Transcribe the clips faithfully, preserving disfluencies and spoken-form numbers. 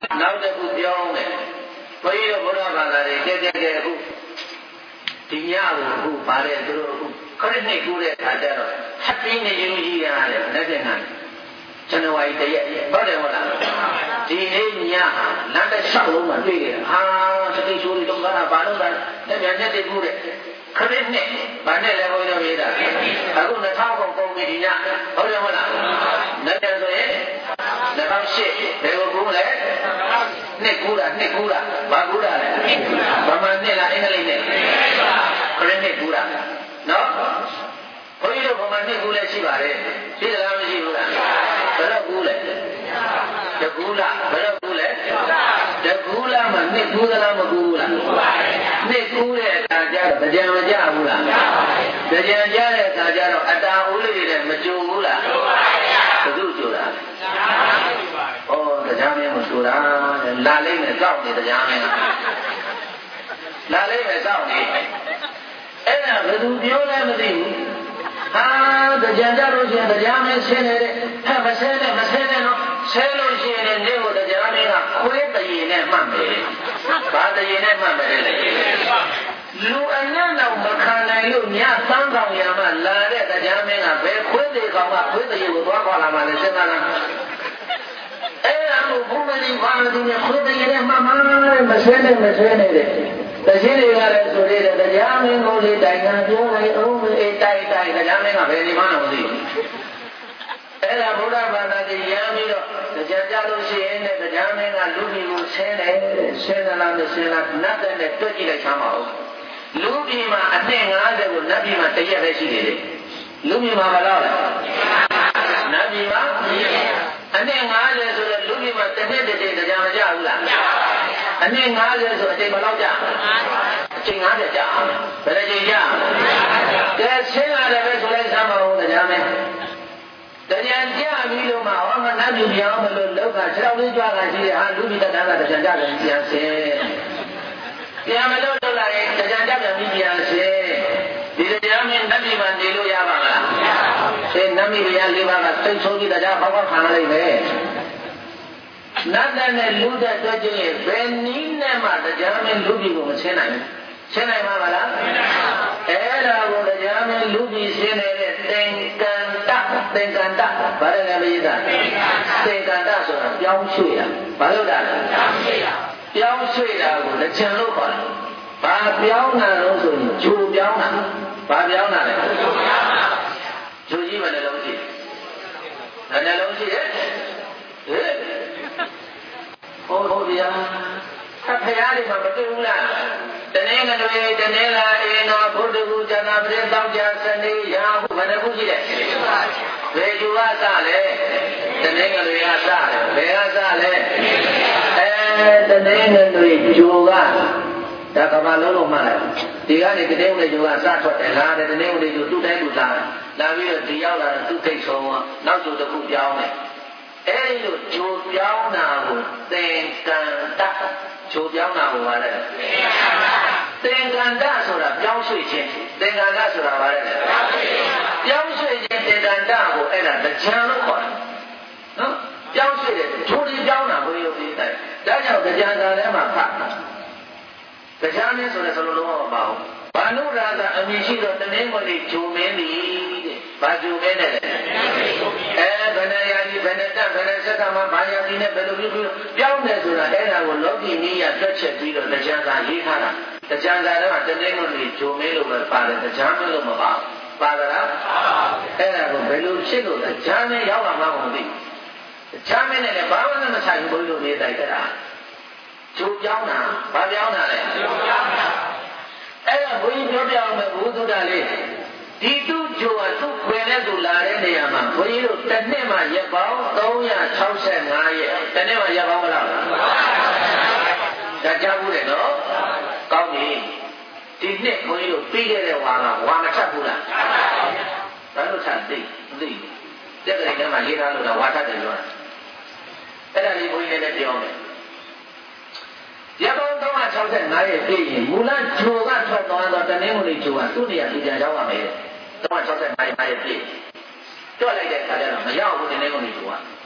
နောက်တစ်ခုပြောမယ်ဘုန်းကြီးတို့ဘုရားဘာသာတွေကြက်ကြက်ကြက်အခုဒီညကိုအခုဗါတဲ့သူတို့ခရစ်နှစ်ကူးတဲ့အခါကျတော့ Happy New Year ရတယ်လက်ကျန်တာဇန်နဝါရီတရက်ဟုတ်တယ်ဟုတ်လားဒီနေ့ညဟာလမ်းတစ်လျှောက်လုံးမှာတွေ့ကြတယ်ဟာစတိချိုးတွေတော့ကဘာလို့လဲတဲ့ညညတဲ့ကူးတဲ့ခရစ်နှစ်ဘာနဲ့လဲဘုန်းကြီးတို့ရေးတာအခုနှစ်ထောင်ကုန်ကုန်ပြီဒီညဟုတ်တယ်ဟုတ်လားလက်ကျန်ဆိုရင်နှစ်ထောင်ရှစ်ဘယ်ကိုကူးလဲနှစ်ကူးတာနှစ်ကူးတာဘာကူးတာလဲဗမာနှစ်လားအင်္ဂလိပ်နှစ်ခရစ်နှစ်ကူးတာနော်ဘုန်းကြီးတို့ဗမာနှစ်ကူးလဲရှိပါတယ်ရှိသလားမရှိဘူးလားဘယ်တော့ကူးလဲတကူးလားဘယ်တော့ကူးလဲတကူးလားမှနှစ်ကူးသလားမကူးဘူးလားနှစ်ကူးတဲ့အခါကျတော့ကြံမကြဘူးလားကြံကြတဲ့အခါကျတော့အတာဦးလေးတွေမကြုံဘူးလားဘယ်သူကြုံတာဩတရားမင်းကိုကြုံတာလာလိမ့်မယ်စောင့်နေတရားမင်းလာလိမ့်မယ်စောင့်နေအဲ့ဒါဘယ်သူပြောလဲမသိဘူးဟာတရားကြလို့ရှိရင်တရားမင်းဆင်းနေတဲ့ဟဲ့မဆင်းနဲ့မဆင်းနဲ့နော်ဆင်းလို့ရှိရင်နေကိုတရားမင်းကခွေးတရေနဲ့မှတ်မယ်ဘာတရေနဲ့မှတ်မယ်လဲလူအညံ့တော့မခံနိုင်လို့ညသန်းကောင်ရမှလာတဲ့တရားမင်းကဘယ်ခွေးသေးကောင်ကခွေးတရေကိုသွားခေါ်လာမှလဲစဉ်းစားလားအဲ့ဒါကိုဘုရားကြီးဘာလို့ဒီနဲ့ခွေးတရေနဲ့မှတ်မှန်းမဆင်းနဲ့မဆင်းနဲ့တဲ့တခြင်းတွေကလည်းဆိုရတဲ့တရားမင်းကိုလေတိုင်ငံပြောလိုက်အောင်အေးတိုက်တိုက်တရားမင်းကဘယ်ဒီမှတော့မသိဘူးအဲ့ဒါဘုရားဘာသာကြီးရမ်းပြီးတော့တရားကြလို့ရှိရင်လည်းတရားမင်းကလူကြီးကိုဆင်းတယ်ဆင်းသလားမဆင်းလားနတ်တဲ့နဲ့တွက်ကြည့်လိုက်ချမ်းပါဦးလူကြီးမှာအနှစ်၅၀ကိုနတ်ကြီးမှာတရက်ပဲရှိနေတယ်လူကြီးမှာဘယ်လောက်လဲနတ်ကြီးမှာအနှစ်၅၀ဆိုတော့လူကြီးမှာတစ်နှစ်တစ်ချိန်တရားမကြဘူးလားအနှစ်၅၀ဆိုအချိန်ဘယ်လောက်ကြာအချိန်၅၀ကြာဘယ်လိုချိန်ကြာကဲဆင်းလာတယ်ပဲဆိုလိုက်စမ်းပါဦးတရားမင်းတရားကြပြီးလို့မှဟောမနတ်ပြည်ပြောင်းမလို့လောကခြေတော်လေးကြွားတာရှိတယ်ဟာလူပြည်တန်းကတရားကြတယ်ပြန်ဆင်းပြန်မလို့လောက်လာရင်တရားကြပြန်ပြီးပြန်ဆင်းဒီတရားမင်းနတ်ပြည်မှာနေလို့ရပါမလားအဲနတ်ပြည်ရလေးပါးကသိဆုံးပြီးတရားဘောက်ခံရလိမ့်မယ်နတ်တဲ့နဲ့လူတဲ့တွေ့ချင်းရဲ့ဘယ်နည်းနဲ့မှတရားမင်းလူပြည်ကိုမဆင်းနိုင်ဘူးဆင်းနိုင်မှာမလားအဲ့ဒါကိုတရားမင်းလူပြည်ဆင်းနေတဲ့သင်္ကန္တသင်္ကန္တဘာလဲလဲမရေးတာသင်္ကန္တဆိုတာပြောင်းရွှေ့တာဘာလို့တာလဲပြောင်းရွှေ့တာကိုလက်ချံလို့ခေါ်တယ်ဘာပြောင်းတာလို့ဆိုရင်ဂျိုပြောင်းတာဘာပြောင်းတာလဲဂျိုပြောင်းတာဂျိုကြီးမလည်းလုံးရှိတယ်လည်းလုံးရှိတယ်ဟဲ့ဟုတ်ဟုတ်ဗျာအဖရာတွေမှာမတွေ့ဘူးလားတနေ့ကတည်းကတနေ့လာအေနောဘုဒ္ဓဂုဇာနာပရိသောကြစနေရာဟုဘယ်နှခုရှိလဲဘယ်သူကစလဲတနေ့ကလေးကစတယ်ဘယ်ကစလဲအဲတနေ့ကလေးဂျိုကဒါကဘာလုံးလုံးမှလိုက်ဒီကနေတနေ့ကလေးဂျိုကစထွက်တယ်လားတဲ့တနေ့ကလေးဂျိုသူ့တိုင်းသူလာလာပြီးတော့ဒီရောက်လာတော့သူ့ထိတ်ဆုံးနောက်ဂျိုတစ်ခုပြောင်းတယ်အဲဒီလိုဂျိုပြောင်းတာကိုသင်္ကန္တဂျိုပြောင်းတာကိုပါလေသင်္ကန္တဆိုတာပြောင်းရွှေ့ခြင်းသင်္ကန္တဆိုတာပါလေပြောင်းရွှေ့ခြင်းသင်္ကန္တကိုအဲ့ဒါတရားလို့ခေါ်တယ်နော်ပြောင်းရွှေ့တယ်ဂျိုဒီပြောင်းတာဘုရားပြတဲ့ဒါကြောင့်တရားစာထဲမှာဖတ်တရားမင်းဆိုတဲ့စလုံးလုံးမပါဘူးဘာနုရာဇအမိရှိတော့တနည်းမလေးဂျိုမင်းသည်တဲ့ဘာဂျိုမင်းနဲ့လဲအဲဘယ်နဲ့ရာကြီးဘယ်နဲ့တက်ဘယ်နဲ့စက်ကမှဘာရာကြီးနဲ့ဘယ်လိုပြုပြီးပြောင်းတယ်ဆိုတာအဲ့ဒါကိုလောကီနည်းရတွက်ချက်ပြီးတော့တရားစာရေးထားတာတရားစာထဲမှာတနည်းမလေးဂျိုမင်းလို့ပဲပါတယ်တရားမင်းလို့မပါဘူးပါလားအဲ့ဒါကိုဘယ်လိုဖြစ်လို့တရားမင်းရောက်လာမှမသိတရားမင်းနဲ့လည်းဘာမှမဆိုင်ဘူးဘုရားတို့ရေးတိုက်တာဂျိုပြောင်းတာဘာပြောင်းတာလဲဂျိုပြောင်းတာအဲ့ဒါဘုန်းကြီးပြောပြအောင်မယ်ဘုသူတ္တလေးဒီသူ့ဂျိုကသူ့ခွေနဲ့သူလာတဲ့နေရာမှာဘုန်းကြီးတို့တစ်နှစ်မှရက်ပေါင်းသုံးရာ၆၅ရက်တစ်နှစ်မှရက်ပေါင်းမလားဒါကြားဘူးလေနော်ကောင်းပြီဒီနှစ်ဘုန်းကြီးတို့ပြီးခဲ့တဲ့ဝါကဝါမထပ်ဘူးလားဘာလို့ထပ်သိမသိတက်ကလေးထဲမှာရေးထားလို့တော့ဝါထပ်တယ်ပြောတာအဲ့ဒါလေးဘုန်းကြီးလည်းပြောမယ်ရပေါင်းသုံးရာ၆၅ရက်ပြည့်ရင်မူလဂျိုကထွက်သွားတော့တနည်းမလေးဂျိုကသူ့နေရာသူပြန်ရောက်ရမယ်သုံးရာ၆၅ရက်ပြည့်တွက်လိုက်တဲ့အခါကျတော့မရောက်ဘူးတနည်းမလေးဂျိုက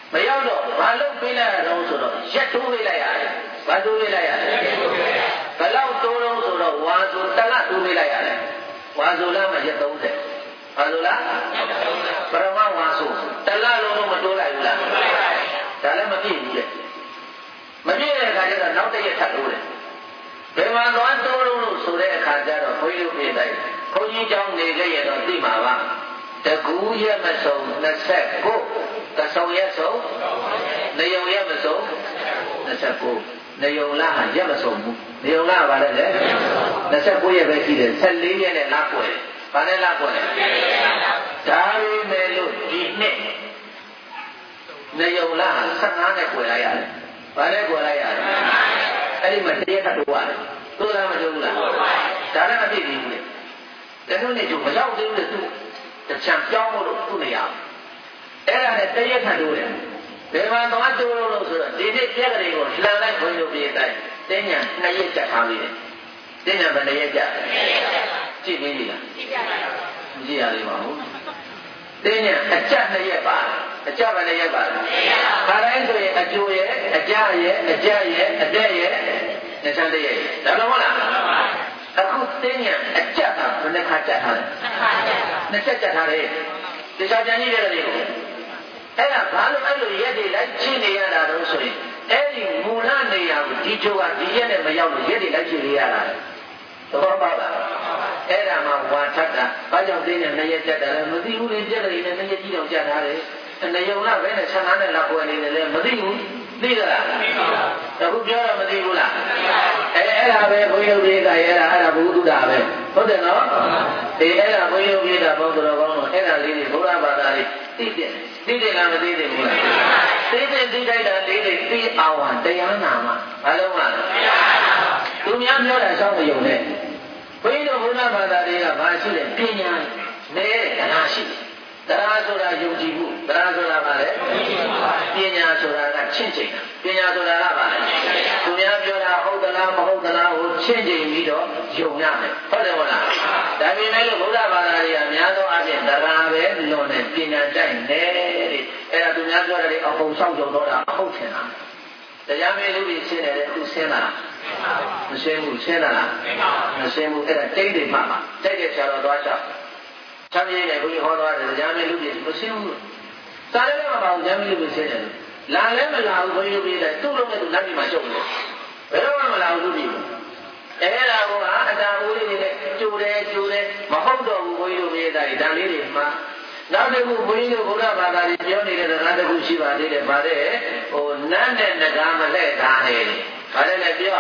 မရောက်တော့ဘာလို့ပေးလိုက်ရတော့ဆိုတော့ရက်တိုးပေးလိုက်ရတယ်ဘာတိုးပေးလိုက်ရလဲဘယ်လောက်တိုးတော့ဆိုတော့ဝါဆိုတလတိုးပေးလိုက်ရတယ်ဝါဆိုလားမရက်သုံးဆယ်ဘာဆိုလားပရမဝါဆိုတလလုံးတော့မတိုးလိုက်ဘူးလားဒါလည်းမပြည့်ဘူးလေမပြည့်တဲ့အခါကျတော့နောက်တစ်ရက်ထပ်တိုးတယ်ဘယ်မှာသွားတိုးလို့ဆိုတဲ့အခါကျတော့ဘုန်းကြီးတို့ပြေးလိုက်ဘုန်းကြီးကျောင်းနေခဲ့ရတော့သိမှာပါတကူရက်မဆုံးနှစ်ဆက်ကိုတဆုံရက်ဆုံးနေုံရက်မဆုံးနှစ်ဆက်ကိုနေုံလားရက်မဆုံးဘူးနေုံလားဘာလဲလဲနှစ်ဆက်ကိုရက်ပဲရှိတယ်ဆက်လေးရက်နဲ့လားပွယ်ဘာနဲ့လားပွယ်ဒါပေမဲ့လို့ဒီနှစ်နေုံလားဆယ့်ငါးနဲ့ပွယ်လိုက်ရတယ်ဘာနဲ့ပွယ်လိုက်ရလဲအဲ့ဒီမှာတရက်ထပ်တိုးရတယ်တိုးလားမတိုးဘူးလားဒါလည်းမပြည့်ဘူးလေတခုနဲ့ကျမရောက်သေးဘူးလေသူတချံပြောင်းလို့သူ့နေရအဲ့ဒါနဲ့တရက်ထပ်တိုးတယ်ဘယ်မှာသွားတိုးလို့ဆိုတော့ဒီနေ့ပြက်ကလေးကိုလှန်လိုက်ခွင့်လို့ပြေးတိုင်းတင်းညာနှစ်ရက်ကြက်ထားပြီးတယ်တင်းညာဘယ်နှစ်ရက်ကြက်ကြည့်ပြီးပြီလားကြည့်ပြပါဘူးမကြည့်ရသေးပါဘူးတင်းညာအကြက်နှစ်ရက်ပါအကြက်ဘယ်နှစ်ရက်ပါလဲခါတိုင်းဆိုရင်အကျိုးရဲ့အကြရဲ့အကြရဲ့အတက်ရဲ့နှစ်ဆန်းတရက်ဒါမှမဟုတ်လားအခုတင်းညာအကြက်ကဘယ်နှခါကြက်ထားလဲနှစ်ခါကြက်နှစ်ချက်ကြက်ထားတယ်တခြားကြံကြီးတဲ့တွေကိုအဲ့ဒါဘာလို့အဲ့လိုရက်တွေလိုက်ချင်းနေရတာတော့ဆိုရင်အဲ့ဒီမူလနေရာကိုဒီချိုးကဒီရက်နဲ့မရောက်လို့ရက်တွေလိုက်ချင်းနေရတာသဘောပေါက်လားအဲ့ဒါမှဝါထက်တာဘာကြောင့်တင်းညာနှစ်ရက်ကြက်တယ်လဲမသိဘူးလေကြက်ကလေးနဲ့နှစ်ရက်ကြီးတော့ကြက်ထားတယ်နေုံလားဘယ်နဲ့ဆန်းကားနဲ့လာပွဲနေတယ်လဲမသိဘူးသိသလားအခုပြောတော့မသိဘူးလားအဲအဲ့ဒါပဲဘုန်းကြီးတို့တွေကအဲ့ဒါအဲ့ဒါဘုဒ္ဓတာပဲဟုတ်တယ်နော်ဒီအဲ့ဒါဘုန်းကြီးတို့တွေကဘုန်းတော်ကောင်းတော့အဲ့ဒါလေးတွေဘုရားဘာသာလေးသိတယ်သိတယ်လားမသိသေးဘူးလားသိတယ်သိလိုက်တာလေးတွေသိအောင်တရားနာမှာဘာလို့မလဲသူများပြောတာရှောက်မယုံနဲ့ဘုန်းကြီးတို့ဘုရားဘာသာတွေကဘာရှိလဲပညာနဲ့တရားရှိတယ်တရားဆိုတာယုံကြည်မှုတရားဆိုတာဘာလဲပညာဆိုတာကချင့်ချိန်တာပညာဆိုတာကဘာလဲသူများပြောတာဟုတ်သလားမဟုတ်သလားကိုချင့်ချိန်ပြီးတော့ယုံရမယ်ဟုတ်တယ်မဟုတ်လားဒါပေမဲ့လို့ဘုရားဘာသာတွေကအများဆုံးအပြင်တရားပဲလွန်တဲ့ပညာတိုက်နေတယ်အဲ့ဒါသူများပြောတယ်အပုံဆောင်ကြတော့တာဟုတ်ချင်တာတရားမင်းလူကြီးရှင်းတယ်သူရှင်းတာမရှင်းဘူးရှင်းတာလားမရှင်းဘူးအဲ့ဒါတိတ်တယ်မှမှာတိတ်တဲ့ဆရာတော်သွားချချမ်းမြေနဲ့ဘုရားဟောသွားတယ်ဉာဏ်မဲ့လူပြည့်မရှင်းဘူးစာရဲလည်းမပါဘူးဉာဏ်မဲ့လူပြည့်ရှင်းတယ်လာလည်းမလာဘူးဘုရားပြည့်တယ်သူ့လုံးနဲ့သူလက်ပြီးမှရှုပ်တယ်ဘယ်တော့မှမလာဘူးလူပြည့်အဲ့ဒါကအတားဦးလေးတွေနဲ့ကြိုတယ်ကြိုတယ်မဟုတ်တော့ဘူးဘုရားပြည့်တယ်ဓာတ်လေးတွေမှာနောက်တစ်ခုဘုန်းကြီးတို့ဘုရားဘာသာတွေပြောနေတဲ့စကားတစ်ခုရှိပါသေးတယ်ဗါတဲ့ဟိုနတ်နဲ့နဂါမလှဲ့သားနေတယ်ဗါတဲ့လည်းပြော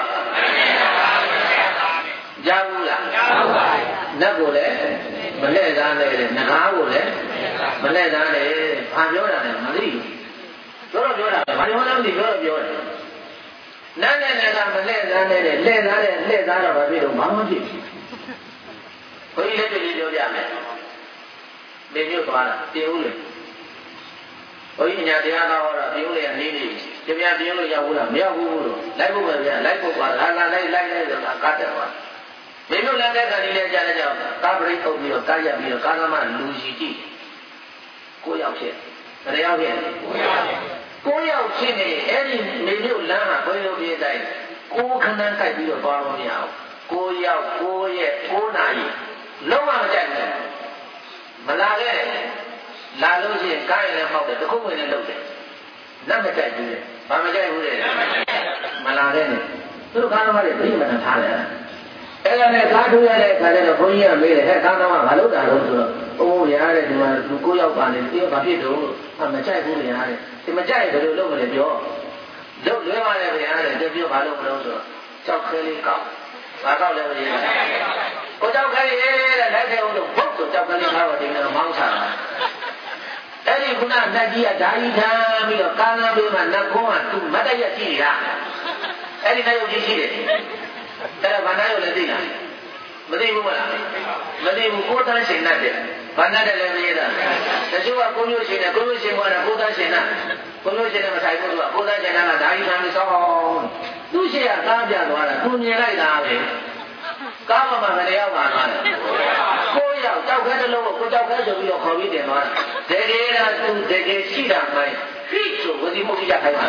ကြားဘူးလားကြားပါဘူးနတ်ကိုလည်းမလှဲ့သားနေတယ်နဂါကိုလည်းမလှဲ့သားနေဘာပြောတာလဲမသိဘူးပြောတော့ပြောတာဘာပြောလဲမသိပြောတော့ပြောတယ်နတ်နဲ့နဂါမလှဲ့သားနေတယ်လှဲ့သားတယ်လှဲ့သားတော့ဘာဖြစ်တော့ဘာမှဖြစ်ဘူးဘုန်းကြီးလည်းဒီလိုပြောပြမယ်နေမြို့သွားတာပြင်ဦးလေဘုန်းကြီးညာတရားတော်ဟောတာပြင်ဦးလေကနေနေကြပြပြင်ဦးလေရောက်ဘူးလားမရောက်ဘူးလို့လိုက်ဖို့ပဲဗျာလိုက်ဖို့ပါလာလာလိုက်လိုက်လိုက်ဆိုတာကားတယ်ပါနေမြို့လက်တဲ့ကနေလည်းကြားလိုက်ကြအောင်ကားပရိတ်ထုတ်ပြီးတော့ကားရပြီးတော့ကားသမားလူကြီးကြည့်ကိုရောက်ဖြစ်ဘယ်ရောက်ဖြစ်ကိုရောက်ဖြစ်နေအဲ့ဒီနေမြို့လမ်းကဘုန်းကြီးတို့ပြေးတိုင်းကိုခဏန်းကြိုက်ပြီးတော့သွားလို့မရအောင်ကိုရောက်ကိုရဲ့ကိုနာရီလုံးဝမကြိုက်ဘူးမလာခဲ့လာလို့ရှိရင်ကားရင်လည်းဟောက်တယ်တခုဝင်လည်းလုပ်တယ်လက်မကြိုက်ဘူးလေဘာမကြိုက်ဘူးလေမလာခဲ့နဲ့သူတို့ကားသမားတွေပြိမနာထားတယ်အဲ့ဒါနဲ့ကားထိုးရတဲ့အခါကျတော့ဘုန်းကြီးကမေးတယ်ဟဲ့ကားသမားဘာလုပ်တာလို့ဆိုတော့အိုးရတဲ့ဒီမှာလူကိုရောက်ပါလေဒီဘာဖြစ်တော့မကြိုက်ဘူးလေရတယ်ဒီမကြိုက်ဘယ်လိုလုပ်မလဲပြောလုပ်လွဲပါလေဗျာတဲ့တပြောဘာလုပ်မလို့ဆိုတော့ကြောက်ခဲလေးကောက်ဘာကောက်လဲမသိဘူးကိုကြောက်ခဲလေးတဲ့လက်ထဲဦးလို့ဘုတ်ဆိုကြောက်ခဲလေးကောက်တော့ဒီလိုမောင်းချတာအဲ့ဒီခုနနတ်ကြီးကဓာကြီးထမ်းပြီးတော့ကားလမ်းဘေးမှာနတ်ကုန်းကသူ့မတ်တရက်ကြည့်နေတာအဲ့ဒီနတ်ရုပ်ကြီးရှိတယ်အဲ့ဒါဘာနာရုပ်လဲသိလားမသိဘူးမလားမသိဘူးကိုယ်တန်းရှင်နဲ့ဘာနာတယ်လဲမရတာတချို့ကကိုမျိုးရှင်နဲ့ကိုမျိုးရှင်ကကိုယ်တန်းရှင်နဲ့ကိုမျိုးရှင်နဲ့မဆိုင်ဘူးသူကကိုယ်တန်းရှင်နဲ့ကဓာကြီးထမ်းပြီးဆောင်းသူ့ရှိကကားပြသွားတာသူမြင်လိုက်တာပဲကားပေါ်မှာမလျောက်ပါသွားတယ်ကိုရောက်ကြောက်ခဲတစ်လုံးကိုကိုကြောက်ခဲဆိုပြီးတော့ခေါ်ပြီးတင်သွားတယ်တကယ်တော့သူတကယ်ရှိတာမှဖိဆိုဝစီမှုကြီးရခိုင်းပါ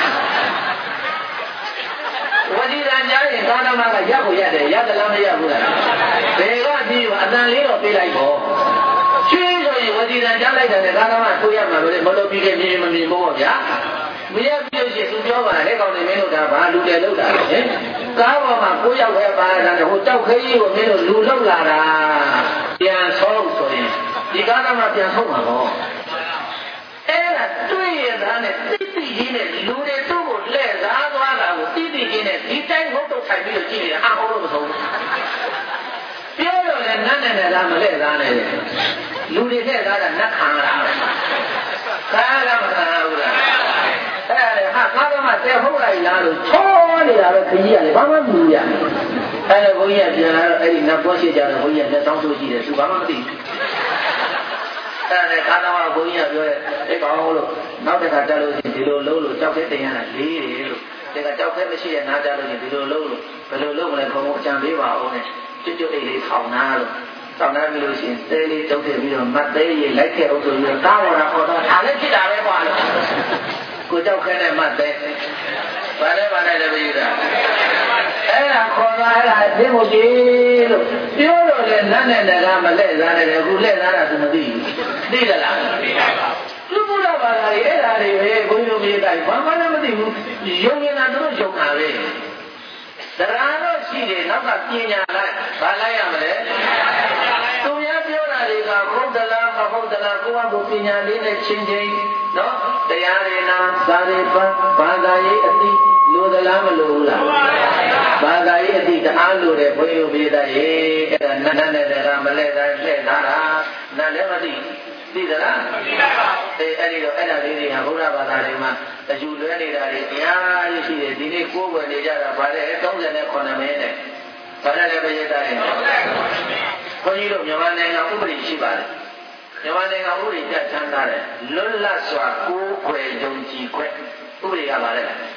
ဝစီရံကြားရင်ကာသမာကရက်ကိုရတယ်ရသလားမရဘူးလားဘယ်ကပြီးအတန်လေးတော့ပြေးလိုက်ပေါ့ချွေးဆိုရင်ဝစီရံကြားလိုက်တယ်ကာသမာကိုရမှာလို့မလို့ပြီးခဲ့မြင်မမြင်ပေါ့ဗျာမရပြည့်ရှင်သူပြောပါလေကောင်းနေမင်းတို့ကဘာလူတယ်လောက်တာလဲကားပေါ်မှာကိုရောက်ပဲပါတာဟိုတောက်ခဲကြီးကိုမင်းတို့လူလောက်လာတာပြန်ဆောက်ဆိုရင်ဒီကားကမှပြန်ဆောက်မှာပေါ့အဲ့ဒါတွေ့ရတာနဲ့တိတိကြီးနဲ့လူတွေတို့ကိုလှည့်စားသွားတာကိုတိတိကြီးနဲ့ဒီတိုင်းဟုတ်တော့ထိုင်ပြီးတော့ကြည့်နေတာအဟောလို့မဆုံးဘူးပြောတော့လည်းနတ်နဲ့နဲ့လားမလှည့်စားနဲ့လူတွေလှည့်စားတာနတ်ခံလာတာကားကမခံဘူးလားအဲ့ဒါဟာကားကမှတဲဟုတ်လိုက်လားလို့ချောနေတာပဲခကြီးရတယ်ဘာမှမမြင်ရအဲ့ဒါဘုန်းကြီးကပြန်လာတော့အဲ့ဒီနတ်ဘောရှိကြတော့ဘုန်းကြီးကလက်ဆောင်ဆိုရှိတယ်သူဘာမှမသိဘူးအဲ့ဒါကားကမှဘုန်းကြီးကပြောတယ်အဲ့ကောင်လို့နောက်တစ်ခါတက်လို့ရှိရင်ဒီလိုလုံးလို့ကြောက်ခဲတင်ရတာလေးတယ်လို့ဒါကကြောက်ခဲမရှိတဲ့နားကြလို့ရှိရင်ဒီလိုလုံးလို့ဘယ်လိုလုံးမလဲခေါင်းအကြံပေးပါဦးနဲ့ကျွတ်ကျွတ်အိတ်လေးထောင်နာလို့တောင်းနာပြီးလို့ရှိရင်တဲလေးတုပ်ထည့်ပြီးတော့မတ်သေးရေလိုက်ခဲ့အောင်ဆိုပြီးကားပေါ်တာပေါ်တော့ဒါလည်းဖြစ်တာပဲကွာလို့ကိုကြောက်ခဲနဲ့မတ်သေးဘာလဲဘာလဲလည်းပြီးတာအဲ့ဒါခေါ်လာအဲ့ဒါသိဖို့ကြီးလို့ပြောတော့လေနတ်နဲ့နဂါမလဲစားတယ်အခုလဲစားတာသူမသိဘူးသိကြလားသိပါပါသူဘုရားဘာသာတွေအဲ့ဒါတွေပဲဘုန်းကြီးတို့ပြေးတိုင်းဘာမှလည်းမသိဘူးယုံနေတာတို့ယုံတာပဲတရားတော့ရှိတယ်နောက်ကပညာလိုက်ဘာလိုက်ရမလဲသူများပြောတာတွေကဟုတ်သလားမဟုတ်သလားကိုယ့်ဘာကိုပညာလေးနဲ့ချင်းချင်းနော်တရားတွေနာသာရိပတ်ဘာသာရေးအသိလိုသလားမလိုဘူးလားဘာသာရေးအသိတအားလိုတယ်ဘုန်းကြီးပြေးတိုင်းအဲ့ဒါနတ်နဲ့တရားမလဲတိုင်းလှည့်လာတာနတ်လည်းမသိသိသလားသိပါပါအေးအဲ့ဒီတော့အဲ့ဒါလေးတွေကဘုရားဘာသာတွေမှာအယူလွဲနေတာတွေတရားကြီးရှိတယ်ဒီနေ့ကိုယ်ွယ်နေကြတာဗါတဲ့၃၉မင်းနဲ့ဗါတဲ့လည်းပြည့်တာတယ်ဘုန်းကြီးတို့မြန်မာနိုင်ငံဥပဒေရှိပါတယ်မြန်မာနိုင်ငံဥပဒေပြဋ္ဌာန်းထားတယ်လွတ်လပ်စွာကိုယ်ွယ်ယုံကြည်ခွင့်ဥပဒေကဗါတဲ့ဒါ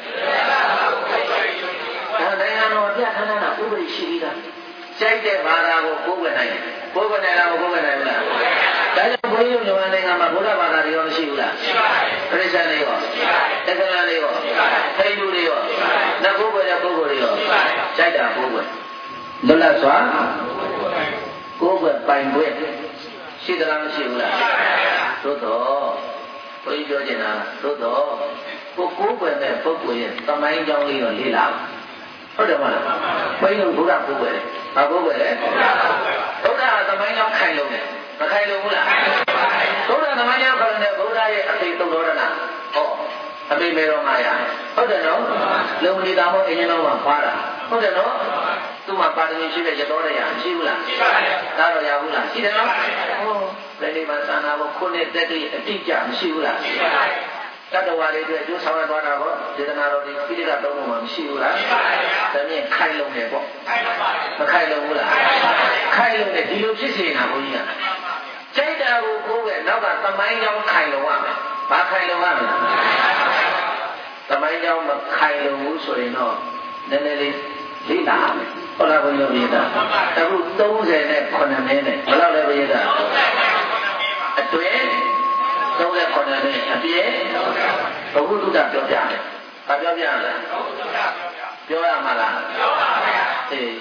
နိုင်ငံတော်ပြဋ္ဌာန်းထားတာဥပဒေရှိပြီးသားကြိုက်တဲ့ဘာသာကိုကိုယ်ွယ်နိုင်တယ်ကိုယ်ွယ်နိုင်လားမကိုယ်ွယ်နိုင်ဘူးလားဒါကြောင့်ဘုန်းကြီးတို့မြန်မာနိုင်ငံမှာဘုရားဘာသာတွေရောမရှိဘူးလားရှိပါတယ်ခရစ်ယာန်တွေရောရှိပါတယ်အစ္စလာမ်တွေရောရှိပါတယ်ဟိန္ဒူတွေရောရှိပါတယ်နတ်ဘုရားပုဂ္ဂိုလ်တွေရောရှိပါတယ်ကြိုက်တာကိုယ်ွယ်လွတ်လပ်စွာကိုယ်ွယ်ပိုင်ခွင့်ရှိသလားမရှိဘူးလားရှိပါတယ်သို့တော့ဘုန်းကြီးပြောချင်တာသို့တော့ကိုကိုယ်ွယ်တဲ့ပုဂ္ဂိုလ်ရဲ့သမိုင်းကြောင်းလေးတော့လေ့လာဟုတ်တယ်မလားဘုန်းကြီးတို့ဘုရားကိုယ်ွယ်တယ်ဘာကိုယ်ွယ်လဲဘုရားဘုရားသမိုင်းကြောင်းခိုင်လုံးတယ်မခိုင်လုံးဘူးလားဘုရားသမိုင်းကြောင်းခိုင်တဲ့ဘုရားရဲ့အသိသုတ်တော်ရဏဟောအမိမေတော်မှာရဟုတ်တယ်နော်လုံနေတာမို့အရင်တော့မှာခွာတာဟုတ်တယ်နော်သူ့မှာပါရမီရှိတဲ့ရတော်တရားရှိဘူးလားရှိပါတယ်ဒါတော့ရဘူးလားရှိတယ်နော်ဟောဘယ်ဒီမှာသာနာဖို့ခုနှစ်သက်တည်းအတိအကျမရှိဘူးလားရှိပါတယ်တတ္တဝါတွေအတွက်ကျိုးဆောင်ရသွားတာပေါ့ဒေသနာတော်ဒီပိဋကသုံးလုံးမှာမရှိဘူးလားရှိပါတယ်ဒါမြင်ခိုင်လုံးတယ်ပေါ့ခိုင်လုံးပါတယ်မခိုင်လုံးဘူးလားခိုင်လုံးတယ်ဒီလိုဖြစ်စေတာဘုန်းကြီးကကြိုက်တာကိုကိုယ်ပဲနောက်ကသမိုင်းကြောင်းခိုင်လုံးရမယ်ဘာခိုင်လုံးရမလဲသမိုင်းကြောင်းမခိုင်လုံးဘူးဆိုရင်တော့နည်းနည်းလေးလေ့လာမယ်ဟုတ်လားဘုန်းကြီးတို့ပြောတာအခု၃၀နဲ့ခုနှစ်မင်းနဲ့ဘယ်လောက်လဲဘုရားအတွင်း၃၉မင်းအပြည့်ဘုဟုတုတ္တပြောပြတယ်ဘာပြောပြလဲပြောရမှာလားပြောပါဗျာအေး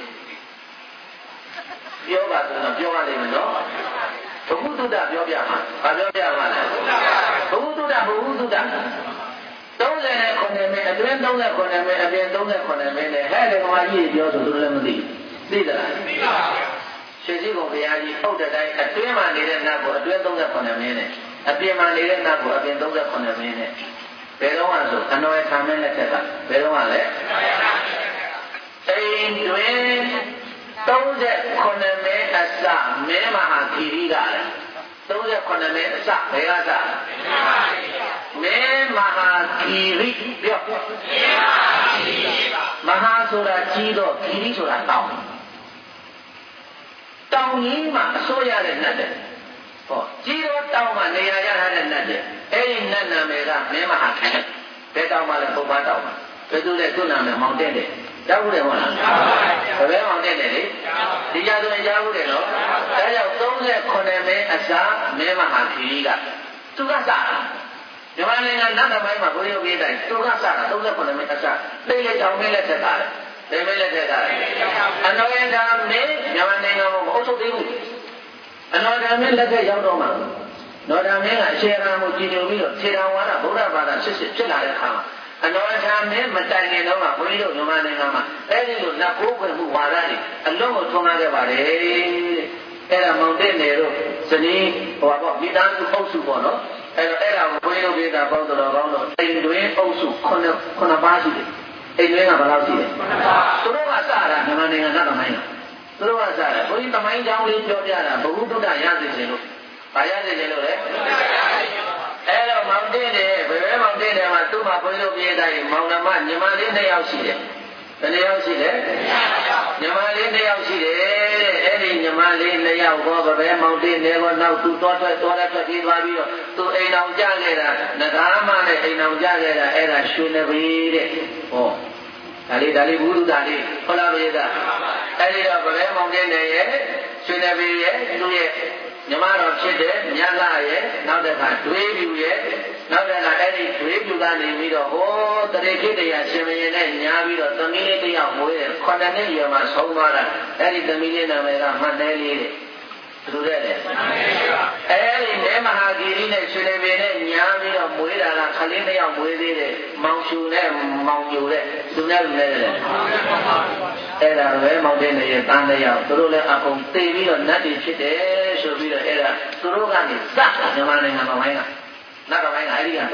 ပြောပါတော့ပြောရလိမ့်မယ်နော်ဘုဟုတုတ္တပြောပြမှာဘာပြောပြမှာလဲဘုဟုတုတ္တဘုဟုတုတ္တ၃၉မင်းအတွင်း၃၉မင်းအပြင်၃၉မင်းနဲ့ဟဲ့လေကောင်ကြီးပြောဆိုသူလည်းမသိသိသလားသိပါပါရှင်ကြီးကောင်ဘုရားကြီးဟုတ်တဲ့တိုင်းအတွင်းမှာနေတဲ့နတ်ကိုအတွင်း၃၉မင်းနဲ့အပြင်မှာနေတဲ့နတ်ကိုအပြင်၃၉မင်းနဲ့ဘယ်တော့မှဆိုအနောယထာမင်းနဲ့ထက်ကဘယ်တော့မှလဲအိမ်တွင်၃၉မင်းအစမင်းမဟာခီရိကလည်း၃၉မင်းအစဘယ်ကစမင်းမဟာခီရိပြောမဟာဆိုတာကြီးတော့ခီရိဆိုတာတောင်းတောင်းကြီးမှာအစိုးရတဲ့နတ်တဲ့ဟောကြီးတော့တောင်းမှာနေရာရထားတဲ့နတ်တဲ့အဲ့ဒီနတ်နာမည်ကမင်းမဟာခီရိဘယ်တောင်းမှလဲပုပ္ပတောင်းမှာဘယ်သူလဲသူ့နာမည်မောင်တဲ့တဲ့ကြားဘူးတယ်ဟုတ်လားဘယ်ဘဲမောင်တဲ့တဲ့လေဒီကြဆိုရင်ကြားဘူးတယ်နော်ဒါကြောင့်၃၉မင်းအစာမင်းမဟာခီရိကသူကစားညီမလေးကနတ်သမိုင်းမှာဘုရားပြတိုင်းသူကစတာသုံးဆယ်ခုနှစ်မိနစ်အစသိလေကြောင်မင်းလက်ထက်ကတယ်သိမင်းလက်ထက်ကတယ်အနောယဓာမင်းညီမနိုင်ငံမှာမအုပ်ချုပ်သေးဘူးအနောဓာမင်းလက်ထက်ရောက်တော့မှနောဓာမင်းကအရှေ့ရာကိုကြည်ညိုပြီးတော့ခြေတော်ဝါဒဗုဒ္ဓဘာသာရှစ်ရှစ်ဖြစ်လာတဲ့အခါမှာအနောဓာမင်းမတိုင်ခင်တော့မှဘုရားတို့ညီမနိုင်ငံမှာအဲဒီလိုနတ်ကိုးကွယ်မှုဝါဒတွေအလုံးကိုထွန်းကားခဲ့ပါတယ်အဲ့ဒါမောင်တဲ့နယ်တို့ဇနီးဟိုပေါ့မိသားစုအုပ်စုပေါ့နော်အဲ့တော့အဲ့ဒါကိုဘုရားတို့ပြည်တာပေါင်းတော်ကောင်းတော့အိမ်တွင်အုပ်စုခုနှစ်ခုနှစ်ပါးရှိတယ်အိမ်တွင်ကဘယ်လောက်ရှိလဲခုနှစ်ပါးသူတို့ကစတာမြန်မာနိုင်ငံကသမိုင်းကသူတို့ကစတယ်ဘုရားသမိုင်းကြောင်းလေးပြောပြတာဘုဟုတုဒ္ဒရသိခြင်းလို့ဘာရသိခြင်းလို့လဲအဲ့တော့မောင်တဲ့နယ်ဘယ်ပဲမောင်တဲ့နယ်မှာသူ့မှာဘုရားတို့ပြည်တိုင်းမောင်နှမညီမလေးနှစ်ယောက်ရှိတယ်ဘယ်နှစ်ယောက်ရှိလဲညီမလေးနှစ်ယောက်ရှိတယ်အဲ့ဒီညီမလေးနှစ်ယောက်ဟောဗပဲမောင်တေးနေကောနောက်သူသွားထွက်သွားထွက်ပြေးသွားပြီးတော့သူအိမ်အောင်ကြခဲ့တာငကားမနဲ့အိမ်အောင်ကြခဲ့တာအဲ့ဒါရွှေနဘေးတဲ့ဟောဒါလေးဒါလေးဘုရုဒါလေးဟုတ်လားပြေသားအဲ့ဒီတော့ဗပဲမောင်တေးနေရဲ့ရွှေနဘေးရဲ့သူ့ရဲ့ညီမတော်ဖြစ်တဲ့မြတ်လာရဲ့နောက်တစ်ခါတွေးပြူရဲ့နောက်တစ်ခါအဲ့ဒီတွေးပြူကနေပြီးတော့ဟောတရေခိတရားရှင်မင်းနဲ့ညားပြီးတော့သမီးလေးတစ်ယောက်မွေးတယ်ခုနှစ်နှစ်ရွယ်မှာဆုံးသွားတာအဲ့ဒီသမီးလေးနာမည်ကမှတ်တယ်လေးတဲ့ဘယ်လိုလဲအဲ့ဒီနေမဟာဂီရီနဲ့ရွှေလေပင်နဲ့ညားပြီးတော့မွေးတာကခလေးတစ်ယောက်မွေးသေးတယ်မောင်ရှူနဲ့မောင်ညိုတဲ့သူနဲ့လူနဲ့တဲ့အဲ့ဒါပဲမောင်တဲ့နေရဲ့တန်းတစ်ယောက်သူတို့လည်းအကုန်သိပြီးတော့နတ်တွေဖြစ်တယ်ဆိုပြီးတော့အဲ့ဒါသူတို့ကနေစမြန်မာနိုင်ငံမှာမိုင်းကနတ်ကမိုင်းကအဲ့ဒီကစ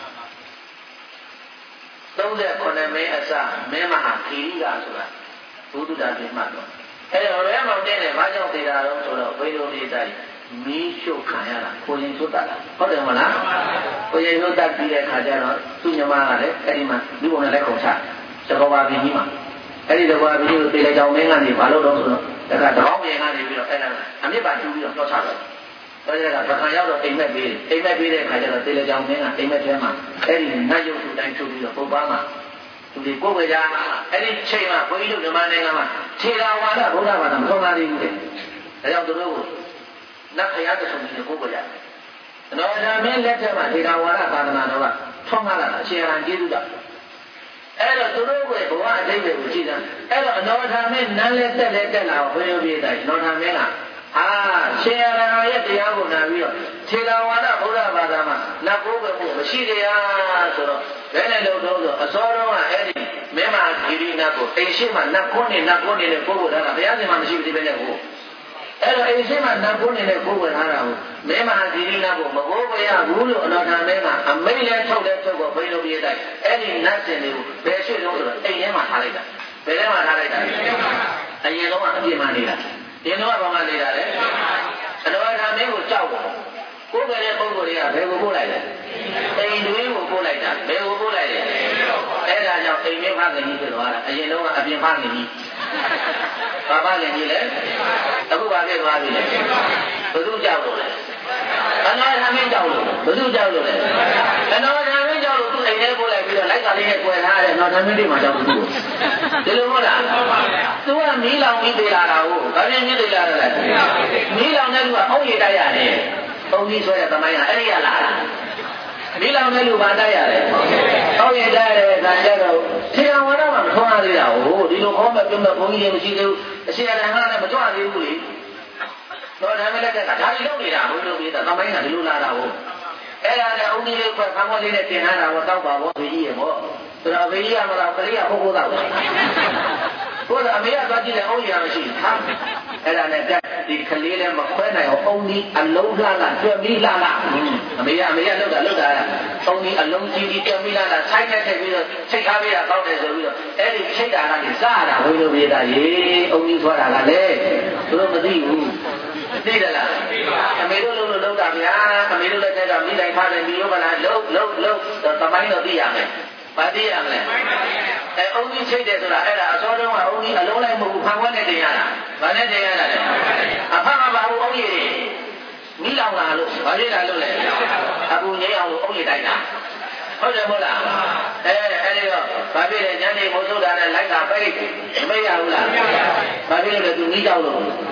သုံးဆယ်ခုနှစ်မင်းအစမင်းမဟာဂီရီကဆိုတာဘုဒ္ဓတာပြမှတ်တော့အဲ့တော့ဘယ်မောင်တဲ့နေဘာကြောင့်သိတာတော့ဆိုတော့ဘိဓုလေးတိုင်းမီးရှို့ခံရတာကိုရင်ချို့တာဟုတ်တယ်မလားကိုရင်ချို့တတ်ပြီးတဲ့ခါကျတော့သူ့ညီမကလည်းအဲ့ဒီမှာဒီဘုံနဲ့လက်ခုံချသဘောပါပြင်းကြီးမှာအဲ့ဒီသဘောပါပြင်းကိုသိလိုက်ကြောင်မင်းကနေဘာလို့တော့ဆိုတော့ဒါကတောင်းပြင်ကနေပြီးတော့အဲ့ဒါအမြစ်ပါကျူးပြီးတော့တော့ချတယ်တော့ကျတော့ပကံရောက်တော့အိမ်မက်ပေးတယ်အိမ်မက်ပေးတဲ့ခါကျတော့သိလိုက်ကြောင်မင်းကအိမ်မက်ထဲမှာအဲ့ဒီနတ်ရုပ်စုတိုင်းထုတ်ပြီးတော့ပုပ္ပာမှာသူဒီကိုယ်ကကြအဲ့ဒီချိန်မှာဘုန်းကြီးတို့မြန်မာနိုင်ငံမှာထေရဝါဒဗုဒ္ဓဘာသာမဆုံးသားသေးဘူးလေဒါကြောင့်သူတို့နတ်ဖျားတဆုံကြီးကိုကိုယ်ကြအနောဓာမင်းလက်ထက်မှာထေရဝါဒသာသနာတော်ကထွန်းကားလာတာအရှင်ရဟန်းကျေးဇူးတော်အဲ့တော့သူတို့ကဘဝအတိတ်ကိုကြည့်တာအဲ့တော့အနောဓာမင်းနန်းလက်တက်လက်တက်လာဘုန်းကြီးပြည်တိုင်းအနောဓာမင်းကအာရှင်ရဟန်းရဲ့တရားကိုနာပြီးတော့ထေရဝါဒဗုဒ္ဓဘာသာမှာလက်ကိုးပဲဖို့မရှိတရားဆိုတော့ဘယ်နဲ့လို့တော့ဆိုအစောတော့ကအဲ့ဒီမင်းမဂီရီနာကိုအိမ်ရှိမှနတ်ခွန်းနေနတ်ခွန်းနေတဲ့ပုဂ္ဂိုလ်ထားတာဘုရားရှင်မှမရှိဘူးဒီပဲနဲ့ကိုအဲ့တော့အိမ်ရှိမှနတ်ခွန်းနေတဲ့ပုဂ္ဂိုလ်ထားတာကိုမင်းမဂီရီနာကိုမကိုးဘရဘူးလို့အလောထာမဲမှာအမိတ်လဲထုတ်လဲထုတ်ဖို့ဘိန်းလို့ပြတိုင်းအဲ့ဒီနတ်စင်တွေကိုဘယ်ရှိလို့ဆိုတော့အိမ်ထဲမှာထားလိုက်တာဘယ်ထဲမှာထားလိုက်တာအရင်တော့အပြစ်မှနေတာဒီတော့ဘာမှနေတာလဲအလောထာမဲကိုကြောက်တယ်ကိုယ်ကလေးပုဂ္ဂိုလ်တွေကဘယ်ကိုပို့လိုက်လဲအိမ်တွင်းကိုပို့လိုက်တာဘယ်ကိုပို့လိုက်လဲအဲ့ဒါကြောင့်အိမ်မင်းဖခင်ကြီးဖြစ်သွားတာအရင်တော့အပြင်ဖခင်ကြီးဘာဖခင်ကြီးလဲအခုဘာဖြစ်သွားပြီလဲဘုသူကြောက်လို့လဲအနောဓာမင်းကြောက်လို့ဘုသူကြောက်လို့လဲအနောဓာမင်းကြောက်လို့သူ့အိမ်ထဲပို့လိုက်ပြီးတော့လိုက်ကလေးနဲ့ကွယ်ထားတယ်နောဓာမင်းတွေမှာကြောက်ဘူးဒီလိုမဟုတ်လားသူကမီးလောင်ပြီးသေးလာတာဟုတ်ဘာဖြစ်မီးသေးလာတယ်လဲမီးလောင်တဲ့လူကအုပ်ရည်တိုက်ရတယ်ဘုံကြီးဆိုတဲ့သမိုင်းကအဲ့ဒီကလာတာမိလောင်တဲ့လူပါတိုက်ရတယ်။ဟုတ်ရင်တိုက်ရတယ်ဒါကြတော့ထေရဝါဒမှာမထွန်းရသေးတာဟုတ်ဒီလိုခေါ်မဲ့ပြုံးမဲ့ဘုန်းကြီးတွေမရှိသေးဘူးအရှင်အရဟံကလည်းမကြွသေးဘူးလေ။တော့ဒါမဲ့လက်ကဒါကြီးလုံးနေတာဘုန်းကြီးတို့ပြည်တာသမိုင်းကဒီလိုလာတာဟုတ်အဲ့ဒါနဲ့အုံကြီးလေးခွဲဖမ်းခွဲလေးနဲ့တင်ထားတာတော့တောက်ပါဘောဘေးကြီးရေပေါ့။ဆိုတော့ဘေးကြီးကမလားကလေးကဖို့ဖို့တော့ကိုယ်ကအမေကသွားကြည့်တယ်အုံးရမရှိဟာအဲ့ဒါနဲ့ဒီကလေးလည်းမခွဲနိုင်အောင်အုံးကြီးအလုံးလှလာတွက်ပြီးလှလာအမေကအမေကလှုပ်တာလှုပ်တာအုံးကြီးအလုံးကြီးကြီးတွက်ပြီးလှလာဆိုင်ထက်ထက်ပြီးတော့ချိတ်ထားပေးတာတောက်တယ်ဆိုပြီးတော့အဲ့ဒီချိတ်တာကနေစရတာဝိလိုပြေတာရေအုံးကြီးဆွာတာကလည်းသူတို့မသိဘူးသိတယ်လားအမေတို့လှုပ်လို့လှုပ်တာဗျာအမေတို့လည်းတဲ့ကမိတိုင်းထားတယ်ဒီလိုမလားလှုပ်လှုပ်လှုပ်သမိုင်းတော့သိရမယ်ဘာသိရမလဲအဲအုံကြီးချိတ်တယ်ဆိုတာအဲ့ဒါအစောတုန်းကအုံကြီးအလုံးလိုက်မဟုတ်ဘူးဖန်ခွက်နဲ့တင်ရတာဘာနဲ့တင်ရတာလဲအဖကဘာဘူးအုံကြီးတွေမိလောင်လာလို့ဘာဖြစ်လာလို့လဲအခုငိမ့်အောင်လို့အုံကြီးတိုက်တာဟုတ်တယ်မဟုတ်လားအဲအဲ့ဒီတော့ဘာဖြစ်လဲညနေမိုးထုတ်တာနဲ့လိုက်ကပိတ်မပိတ်ရဘူးလားဘာဖြစ်လို့လဲသူမိကြောက်လို့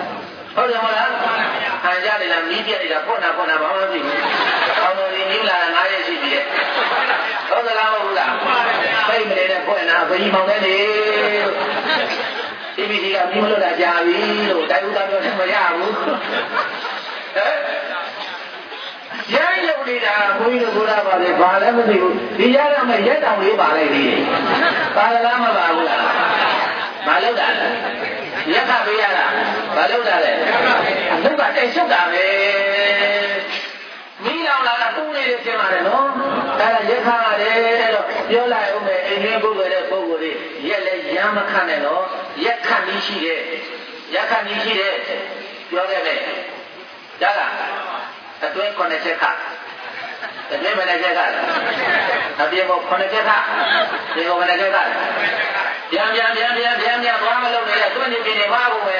ဟုတ်တယ်မလားဟန်ကြတယ်လားမီးပြက်နေတာဖွင့်တာဖွင့်တာဘာမှမဖြစ်ဘူးအောင်းတော်ဒီနီးလာတာငါးရက်ရှိပြီလေဟုတ်သလားမဟုတ်လားဖိတ်မနေတဲ့ဖွင့်တာဘယ်ကြီးမောင်နေလေဒီပီစီကမီးမလို့တာကြာပြီလို့တိုင်းဦးသားပြောတယ်မရဘူးဟဲ့ရမ်းရုပ်နေတာဘုန်းကြီးတို့ဆိုတာပါလေဘာလည်းမသိဘူးဒီရရမယ်ရက်တောင်လေးပါလိုက်သေးတယ်ပါလားမပါဘူးလားမလုပ်တာရက်ခပေးရတာမလုပ်တာလေအလုပ်ကတိတ်ရှုပ်တာပဲမိလောင်လာတာတူးနေတယ်ပြင်ပါတယ်နော်ဒါကရက်ခရတယ်တော့ပြောလိုက်ဦးမယ်အိမ်လေးပုဂ္ဂိုလ်တဲ့ပုဂ္ဂိုလ်လေးရက်လည်းရမ်းမခတ်နဲ့နော်ရက်ခတ်ပြီးရှိတယ်ရက်ခတ်ပြီးရှိတယ်ပြောခဲ့မယ်ဒါကအတွင်းခုနှစ်ချက်ခအတွင်းဘယ်နှချက်ကအပြင်ကခုနှစ်ချက်ခဒီကဘယ်နှချက်ကပြန်ပြန်ပြန်ပြန်ပြန်ပြန်သွားမလို့နေတဲ့အတွင်းနေပြင်နေပါဘူးပဲ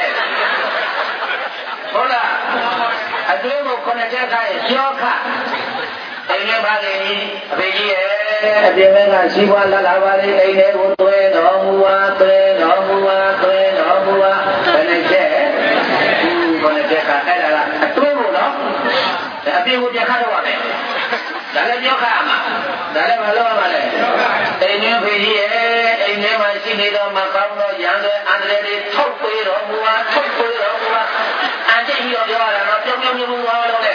ဟုတ်လားအတွင်းကခုနှစ်ချက်ကရဲ့ကြောခအိမ်ထဲပါနေအဖေကြီးရဲ့အပြင်ဘက်ကရှိပွားလာလာပါလေအိမ်ထဲကိုသွဲတော်မူပါသွဲတော်မူပါသွဲတော်မူပါဘယ်နှချက်ခုနှစ်ချက်ကအဲ့ဒါကအတွင်းကိုနော်အပြင်ကိုပြခတ်တော့ပါမယ်ဒါလည်းပြောခါမှာဒါလည်းမလုပ်ရပါနဲ့အိမ်ထဲဖေကြီးရဲ့အိမ်ထဲမှာရှိနေတော့မကောင်းတော့ရံတဲ့အန္တရာယ်တွေထုတ်ပေးတော်မူပါထုတ်ပေးတော်မူပါအန်တိကြီးတော့ပြောရတာတော့ပြုံးပြုံးပြုံးသွားလို့လေ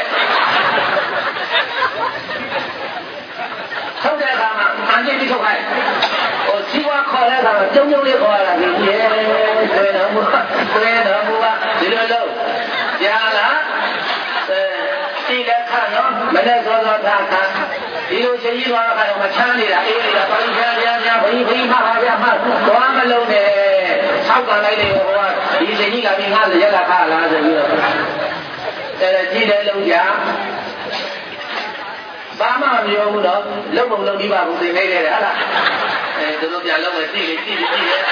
ထုတ်တဲ့အခါမှာအန်တိကြီးထုတ်ခိုင်းဟိုစီဝါခေါ်တဲ့အခါမှာပြုံးပြုံးလေးခေါ်ရတာဒီရဲ့ဆွဲတော်မူပါဆွဲတော်မူပါဒီလိုလို့ကြားလားဒီလက်ခါနော်မနဲ့စောစောထားခါဒီလိုချိန်ကြီးသွားတော့ခါတော့မချမ်းနေတာအေးနေတာပါဠိပြန်ပြန်ပြန်ဘိဘိမဟာပြမသွားမလုံးနဲ့ဆောက်ကလိုက်နေဟိုကဒီချိန်ကြီးကပြီးငါရက်လာခါလားဆိုပြီးတော့အဲကြည့်တယ်လုံးကြဘာမှမပြောဘူးတော့လုံးပုံလုံးပြီးပါဘူးသိနေတယ်ဟာလားအဲသူတို့ပြန်လုံးမယ်ကြည့်လေကြည့်ကြည့်လေ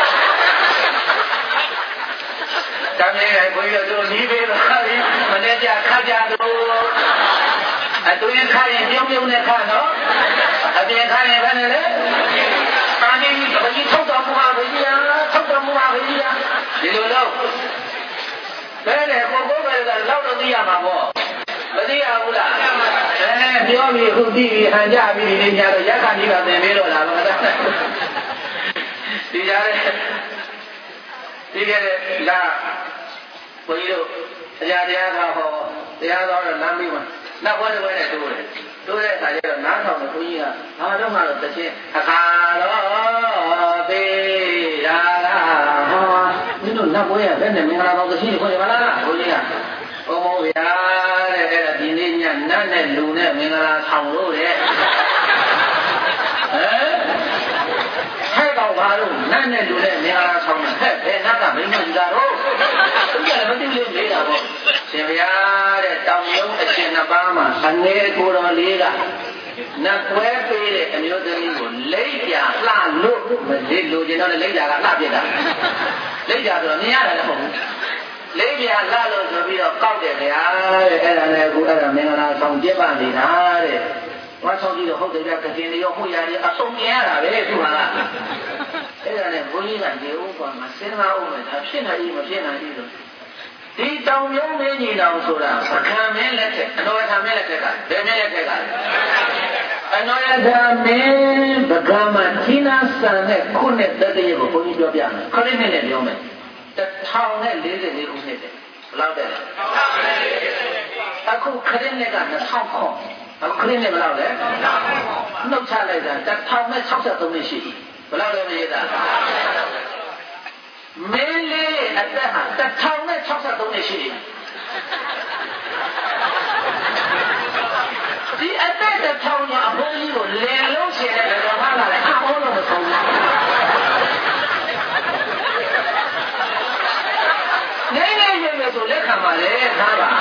တမ်းနေတယ်ဘုန်းကြီးတို့နီးပေးလာပြီမနေ့ကခါကြတော့အတွင်းခါရင်ပြုံးပြုံးနဲ့ခါနော်အပြင်ခါရင်ဘယ်နဲ့လဲအာနေဘယ်ကြီးထုတ်တော်မူပါဘယ်ကြီးလားထုတ်တော်မူပါဘယ်ကြီးလားဒီလိုတော့ဘယ်နဲ့ကိုကိုပဲကတော့တော့သိရမှာပေါ့မသိရဘူးလားအဲပြောပြီးအခုသိပြီးဟန်ကြပြီးဒီနေ့ညတော့ရက်ခါကြီးကသင်ပေးတော့လားမဟုတ်လားဒီကြားတဲ့ဒီကနေ့လာဘုန်းကြီးတို့တရားတရားကဟောတရားတော်တော့လမ်းပြီးမှနောက်ဘက်တစ်ဘက်နဲ့တိုးတယ်တိုးတဲ့အခါကျတော့နားထောင်တဲ့ဘုန်းကြီးကဘာတော့မှတော့တခြင်းအခါတော့ပေးရတာဟောမင်းတို့နောက်ဘက်ရတဲ့နဲ့မင်္ဂလာပေါင်းတခြင်းကိုခေါ်ရပါလားဘုန်းကြီးကဘုံဘုံဗျာတဲ့အဲ့ဒါဒီနေ့ညနတ်နဲ့လူနဲ့မင်္ဂလာဆောင်လို့တဲ့ဟမ်တော့ဘာလို့နတ်နဲ့လူနဲ့မင်္ဂလာဆောင်တာဟဲ့ဘယ်နတ်ကမင်းတို့ကြတော့သူကလည်းမသိလို့နေတာပေါ့ရှင်ဗျာတဲ့တောင်ရုံးအရှင်နှစ်ပါးမှာအငယ်ကိုတော်လေးကနတ်ကွဲပေးတဲ့အမျိုးသမီးကိုလိပ်ပြလှလို့မလေးလိုချင်တော့လိပ်ပြကလှပြတာလိပ်ပြဆိုတော့မြင်ရတယ်လည်းမဟုတ်ဘူးလိပ်ပြလှလို့ဆိုပြီးတော့ကောက်တယ်ဗျာတဲ့အဲ့ဒါနဲ့အခုအဲ့ဒါမင်္ဂလာဆောင်ကျက်ပါနေတာတဲ့ဝါဆောင်ကြည့်တော့ဟုတ်တယ်ဗျကတင်ရောမှုရတယ်အဆုံးမြင်ရတာပဲသူကအဲ့ဒါနဲ့ဘုန်းကြီးကဒီဥပမာစဉ်းစားအောင်မယ်ဒါဖြစ်နိုင်မဖြစ်နိုင်ဘူးဒီတောင်ရုံးမင်းကြီးတောင်ဆိုတာပကံမင်းလက်ထက်အနောယထာမင်းလက်ထက်ကဘယ်မင်းလက်ထက်ကအနောယထာမင်းပကံမှာခိနာဆန်နဲ့ခုနှစ်တတည်းကိုဘုန်းကြီးပြောပြမယ်ခရစ်နှစ်နဲ့ပြောမယ်တစ်ထောင်နဲ့လေးဆယ်လေးခုနှစ်တယ်ဘယ်လောက်တယ်အခုခရစ်နှစ်ကနှစ်ထောင်ခုအခုခရစ်နှစ်ဘယ်လောက်လဲနှုတ်ချလိုက်တာတစ်ထောင်နဲ့၆၃နှစ်ရှိဘယ်လောက်လဲမရတာမင်းလေးအသက်ဟာတစ်ထောင်နဲ့၆၃နှစ်ရှိတယ်ဒီအသက်တစ်ထောင်ကအဘိုးကြီးကိုလင်လုံးရှင်တဲ့ဘယ်မှာလာလဲအဘိုးလုံးမဆုံးဘူးနေနေနေနေဆိုလက်ခံပါလေသားပါ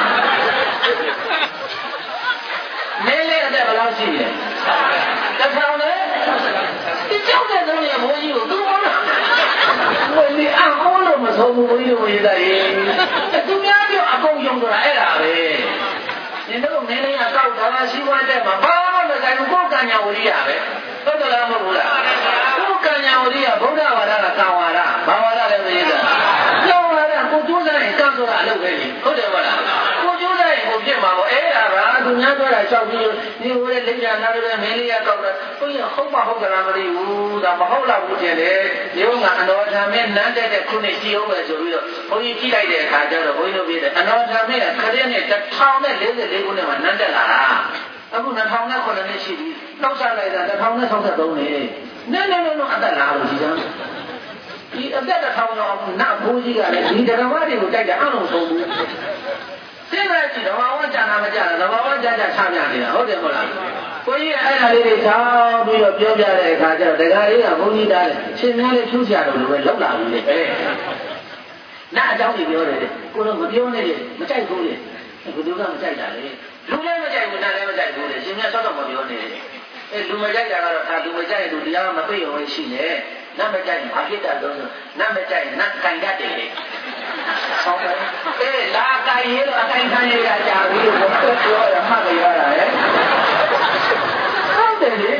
မင်းလေးအသက်ဘယ်လောက်ရှိလဲတစ်ထောင်နဲ့ဒီကြောက်တဲ့သုံးရဘိုးကြီးကိုသူ့ဘောလားဘယ်ဒီအကောလို့မဆုံးဘူးဘုရားကိုရည်သားရေးသူများပြောအကုန်ယုံတော့အဲ့ဒါပဲဒီတော့မင်းလေးကကောက်တာရှိွားတဲ့မှာဘာမှမဆိုင်ဘူးကိုယ်ကံညာဝရိယပဲဟုတ်တယ်လားမဟုတ်လားကိုယ်ကံညာဝရိယဗုဒ္ဓဝါဒကကံဝါဒဘာဝါဒလဲမရည်သားကံဝါဒကိုကျိုးစားရင်ကံဆိုတာအလုပ်ပဲလေဟုတ်တယ်သူများပြောတာလျှောက်ပြီးဒီဟိုလေလိမ့်ရနားလည်းမင်းလေးရကောက်တော့ဘုန်းကြီးဟုတ်မဟုတ်ကလားမသိဘူးဒါမဟုတ်တော့ဘူးတင်တယ်ဒီဥစ္စာအတော်ထမ်းမင်းနန်းတဲ့တဲ့ခုနှစ်ကြည့်အောင်ပဲဆိုပြီးတော့ဘုန်းကြီးကြည့်လိုက်တဲ့အခါကျတော့ဘုန်းကြီးတို့ပြတယ်အတော်ထမ်းမင်းခရက်နဲ့တစ်ထောင်နဲ့လေးလေးခုနှစ်မှာနန်းတက်လာတာအခုနှစ်ထောင်နဲ့ခုနှစ်ရှိပြီနှုတ်ဆက်လိုက်တာတစ်ထောင်နဲ့၆၃နေနဲနဲနဲအသက်လာလို့ဒီကဒီအသက်တစ်ထောင်တော့နတ်ဘိုးကြီးကလည်းဒီဓမ္မတွေကိုတိုက်တယ်အလုံးဆုံးဘူးစဉ်းစားကြည့်ဓမ္မဝါကျနာမကြတာဓမ္မဝါကျကြချပြနေတာဟုတ်တယ်မဟုတ်လားကိုကြီးအဲ့ဒါလေးတွေချောင်းပြီးတော့ပြောပြတဲ့အခါကျတော့ဒကာလေးကဘုန်းကြီးတားတယ်ရှင်များလေးဖြူးချတယ်လို့ပဲလောက်လာဘူးလေအဲနားအကြောင်းကြီးပြောတယ်ကိုတော့မပြောနဲ့လေမကြိုက်ဘူးလေဘယ်သူကမကြိုက်တာလဲလူလည်းမကြိုက်ဘူးနားလည်းမကြိုက်ဘူးလေရှင်များဆောက်တော့မပြောနဲ့အဲလူမကြိုက်တာကတော့ဒါလူမကြိုက်သူတရားမသိအောင်ရှိနေနတ်မကြိုက်ဘာဖြစ်တာတော့နတ်မကြိုက်နတ်ကင်တတ်တယ်လေဟုတ်ပါဘူးအေးလာကင်ရဲလို့အကင်ခံရတာကြာပြီလို့ပြောရမှတ်ရတာလေဟုတ်တယ်လေ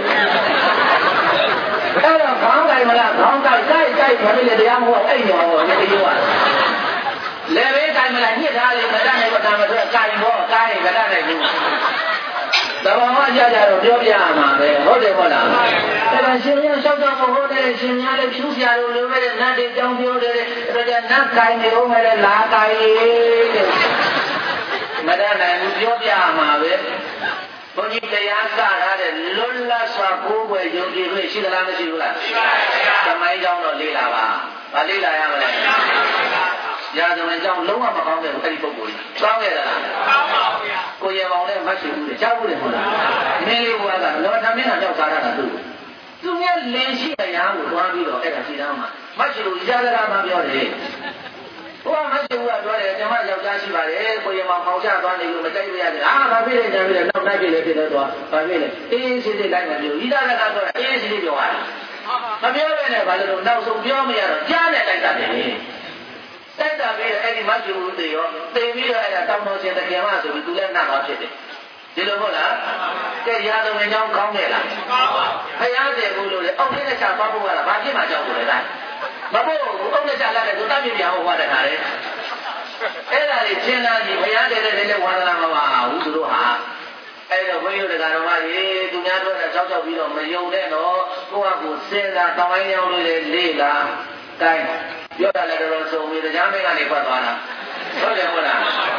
အဲ့တော့ခေါင်းကင်မလားခေါင်းကင်ကြိုက်ကြိုက်ခမင်းတရားမဟုတ်အဲ့ရောဒီလိုကလေဘေးကင်မလားညစ်ထားလေမတတ်နိုင်တော့ဒါမှဆိုကင်ဘောကင်မတတ်နိုင်ဘူးသဘာဝကြကြတော့ပြောပြရမှာပဲဟုတ်တယ်မဟုတ်လားအဲ့ဒါရှင်ရလျှောက်တော့မဟုတ်တယ်ရှင်များလည်းဖြူးပြလို့လိုပဲနတ်တွေကြောင်းပြောတယ်အဲ့ဒါနတ်ကိုင်းနေဦးမယ်လာကိုင်းတဲ့မတတ်နိုင်ဘူးပြောပြရမှာပဲဘုန်းကြီးတရားစထားတဲ့လွတ်လပ်စွာကိုယ်ွယ်ယုံကြည်လို့ရှိသလားမရှိဘူးလားရှိပါပါသမိုင်းကြောင်းတော့လေးလာပါမလေးလာရမလဲရာဇဝင်ကြောင်းလုံးဝမကောင်းတဲ့အဲ့ဒီပုဂ္ဂိုလ်ကြီးကောင်းခဲ့တာလားကောင်းပါဗျာကိုရေမောင်နဲ့မရှိဘူးလေကြားဘူးလေဟုတ်လားမင်းလေးဘုရားကလောထမင်းကကြောက်စားတာသူသူများလင်ရှိတရားကိုတွားပြီးတော့အဲ့ဒါရှိသားမှာမရှိလို့ရာဇရာမပြောတယ်ဘုရားမရှိဘူးကပြောတယ်ကျွန်မယောက်ျားရှိပါတယ်ကိုရေမောင်ပေါချသွားနေလို့မကြိုက်ရရတယ်အာဘာဖြစ်လဲညာဖြစ်လဲနောက်တိုက်ဖြစ်လဲဖြစ်တော့သွားဘာဖြစ်လဲအေးစစ်စစ်လိုက်မပြောဤသားကကတော့အေးစစ်စစ်ပြောရတယ်မပြောရနဲ့ဘာလို့နောက်ဆုံးပြောမရတော့ကြားနဲ့တိုက်တာတယ်တိုက်တာပြီးအဲ့ဒီမရှိဘူးတေရောသိပြီးတော့အဲ့ဒါတောင်းတော်ရှင်တကယ်မှဆိုပြီးသူလည်းနှံ့သွားဖြစ်တယ်ဒီလိုဟုတ်လားကဲရာဇဝင်ကြောင်းကောင်းတယ်လားကောင်းပါဘုရားတယ်ဘူးလို့လေအောက်လေးနဲ့ချသွားဖို့ကလားဘာဖြစ်မှကြောက်ဘူးလဲတိုင်းမဖို့ဘူးအောက်နဲ့ချလိုက်တယ်သူတတ်ပြပြဟောဟောတဲ့ခါလေအဲ့ဒါလေးရှင်းလာပြီဘုရားတယ်တဲ့လည်းဝါဒနာမပါဘူးသူတို့ဟာအဲ့တော့ဘုန်းကြီးတို့တရားတော်မကြီးသူများတို့ကကြောက်ကြောက်ပြီးတော့မယုံနဲ့တော့ကိုယ့်ဟာကိုယ်စဉ်းစားတောင်းတိုင်းရောက်လို့လေလေးလားတိုင်းပြောတာလည်းတော်တော်ဆုံးပြီတရားမင်းကနေဖတ်သွားတာဟုတ်တယ်ဟုတ်လား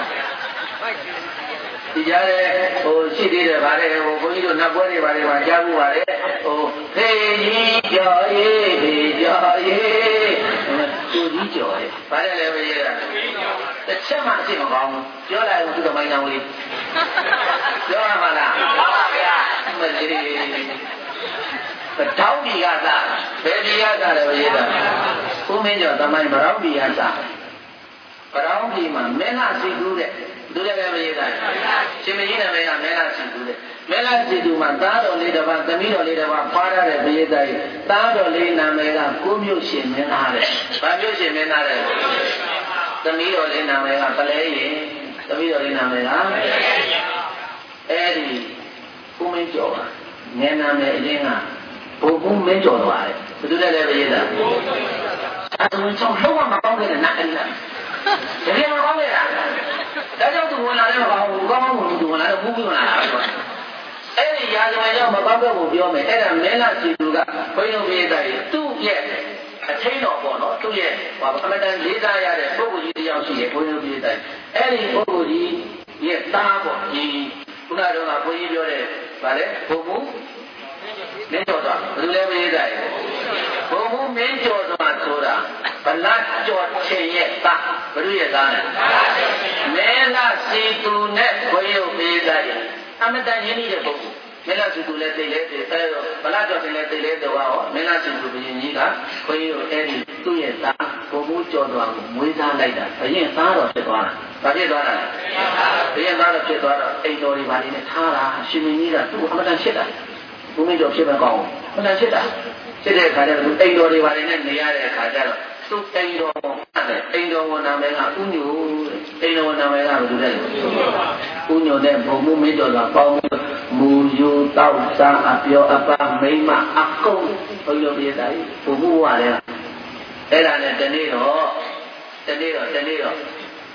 ဒီကြားတဲ့ဟိုရှိသေးတယ်ဗါတဲ့ဟိုဘုန်းကြီးတို့နတ်ပွဲတွေဗါတွေမှာကြားဘူးဗါတဲ့ဟိုဖေကြီးကြော်ရေးဖေကြော်ရေးသူကြီးကြော်ရေးဗါတဲ့လည်းပဲရေးတာတစ်ချက်မှအစ်မကောင်းဘူးပြောလိုက်ဦးသူတော်မိုင်းတော်လေးပြောရမှာလားဟုတ်ပါဗျာမလေးတောင်းဒီကစားဘယ်ဒီကစားလဲပဲရေးတာဦးမင်းကျော်သမိုင်းဗရောင်းဒီကစားဗရောင်းဒီမှာမဲလာစီကူးတဲ့သူလည်းပဲမရေးတာရှင်မကြီးနာမည်ကမဲလာစီကူးတဲ့မဲလာစီကူးမှာသားတော်လေးတစ်ပါးသမီးတော်လေးတစ်ပါးဖွားရတဲ့ပရိသတ်ကြီးသားတော်လေးနာမည်ကကိုမျိုးရှင်မင်းသားတဲ့ဘာမျိုးရှင်မင်းသားတဲ့သမီးတော်လေးနာမည်ကပလဲရင်သမီးတော်လေးနာမည်ကအဲ့ဒီဦးမင်းကျော်ပါငယ်နာမည်အရင်ကဘုံဘုံမင်းကျော်သွားတယ်ဘယ်သူလဲလဲပဲရေးတာအဲဒါဝင်ချောင်းလုံးဝမကောင်းခဲ့တဲ့နတ်အဲ့ဒါတကယ်မကောင်းခဲ့တာဒါကြောင့်သူဝင်လာတယ်မကောင်းဘူးကောင်းကောင်းသူဝင်လာတော့ဘူးဘူးဝင်လာတာပဲအဲ့ဒီရာဇဝင်ကြောင့်မကောင်းတဲ့ကိုပြောမယ်အဲ့ဒါမင်းလာစီသူကဘုန်းကြီးရေးတာသူ့ရဲ့အထင်းတော်ပေါ့နော်သူ့ရဲ့ဘာအမတန်လေးစားရတဲ့ပုဂ္ဂိုလ်ကြီးတရားရှိတယ်ဘုန်းကြီးရေးတာအဲ့ဒီပုဂ္ဂိုလ်ကြီးရဲ့သားပေါ့ဒီခုနကတော့ဘုန်းကြီးပြောတဲ့ဗါလဲဘုံဘုံမင်းကျော်သွားဘယ်လိုလဲမရေးတာဘုံဘုံမင်းကျော်သွားဆိုတာဗလတ်ကျော်ချင်းရဲ့သားဘယ်လိုရဲ့သားလဲမဲလာစီသူနဲ့ဘွေရုပ်ပေးတာအမတန်ရင်းနှီးတဲ့ပုဂ္ဂိုလ်မဲလာစီသူလည်းသိလဲသိအဲတော့ဗလတ်ကျော်ချင်းလည်းသိလဲတော့ဟောမဲလာစီသူဘုရင်ကြီးကဘွေရုပ်အဲ့ဒီသူ့ရဲ့သားဘုံဘုံကျော်သွားကိုမွေးစားလိုက်တာဘရင်သားတော်ဖြစ်သွားတာဘာဖြစ်သွားတာလဲဘရင်သားတော်ဖြစ်သွားတော့အိမ်တော်တွေဘာတွေနဲ့ထားတာရှင်မင်းကြီးကသူ့အမတန်ဖြစ်တာဘုမင်းကျော်ဖြစ်မကောင်းဘူးမနာဖြစ်တာဖြစ်တဲ့အခါကျတော့အိမ်တော်တွေဘာတွေနဲ့နေရတဲ့အခါကျတော့သူ့အိမ်တော်နဲ့အိမ်တော်ဝန်နာမည်ကဥညိုအိမ်တော်ဝန်နာမည်ကဘယ်လိုလဲဥညိုနဲ့ဘုံမမင်းကျော်ကပေါင်းမူယူတောက်စားအပြောအပမိမအကုန်ဘုံလိုပြတဲ့ဘုံမဝါလဲအဲ့ဒါနဲ့တနေ့တော့တနေ့တော့တနေ့တော့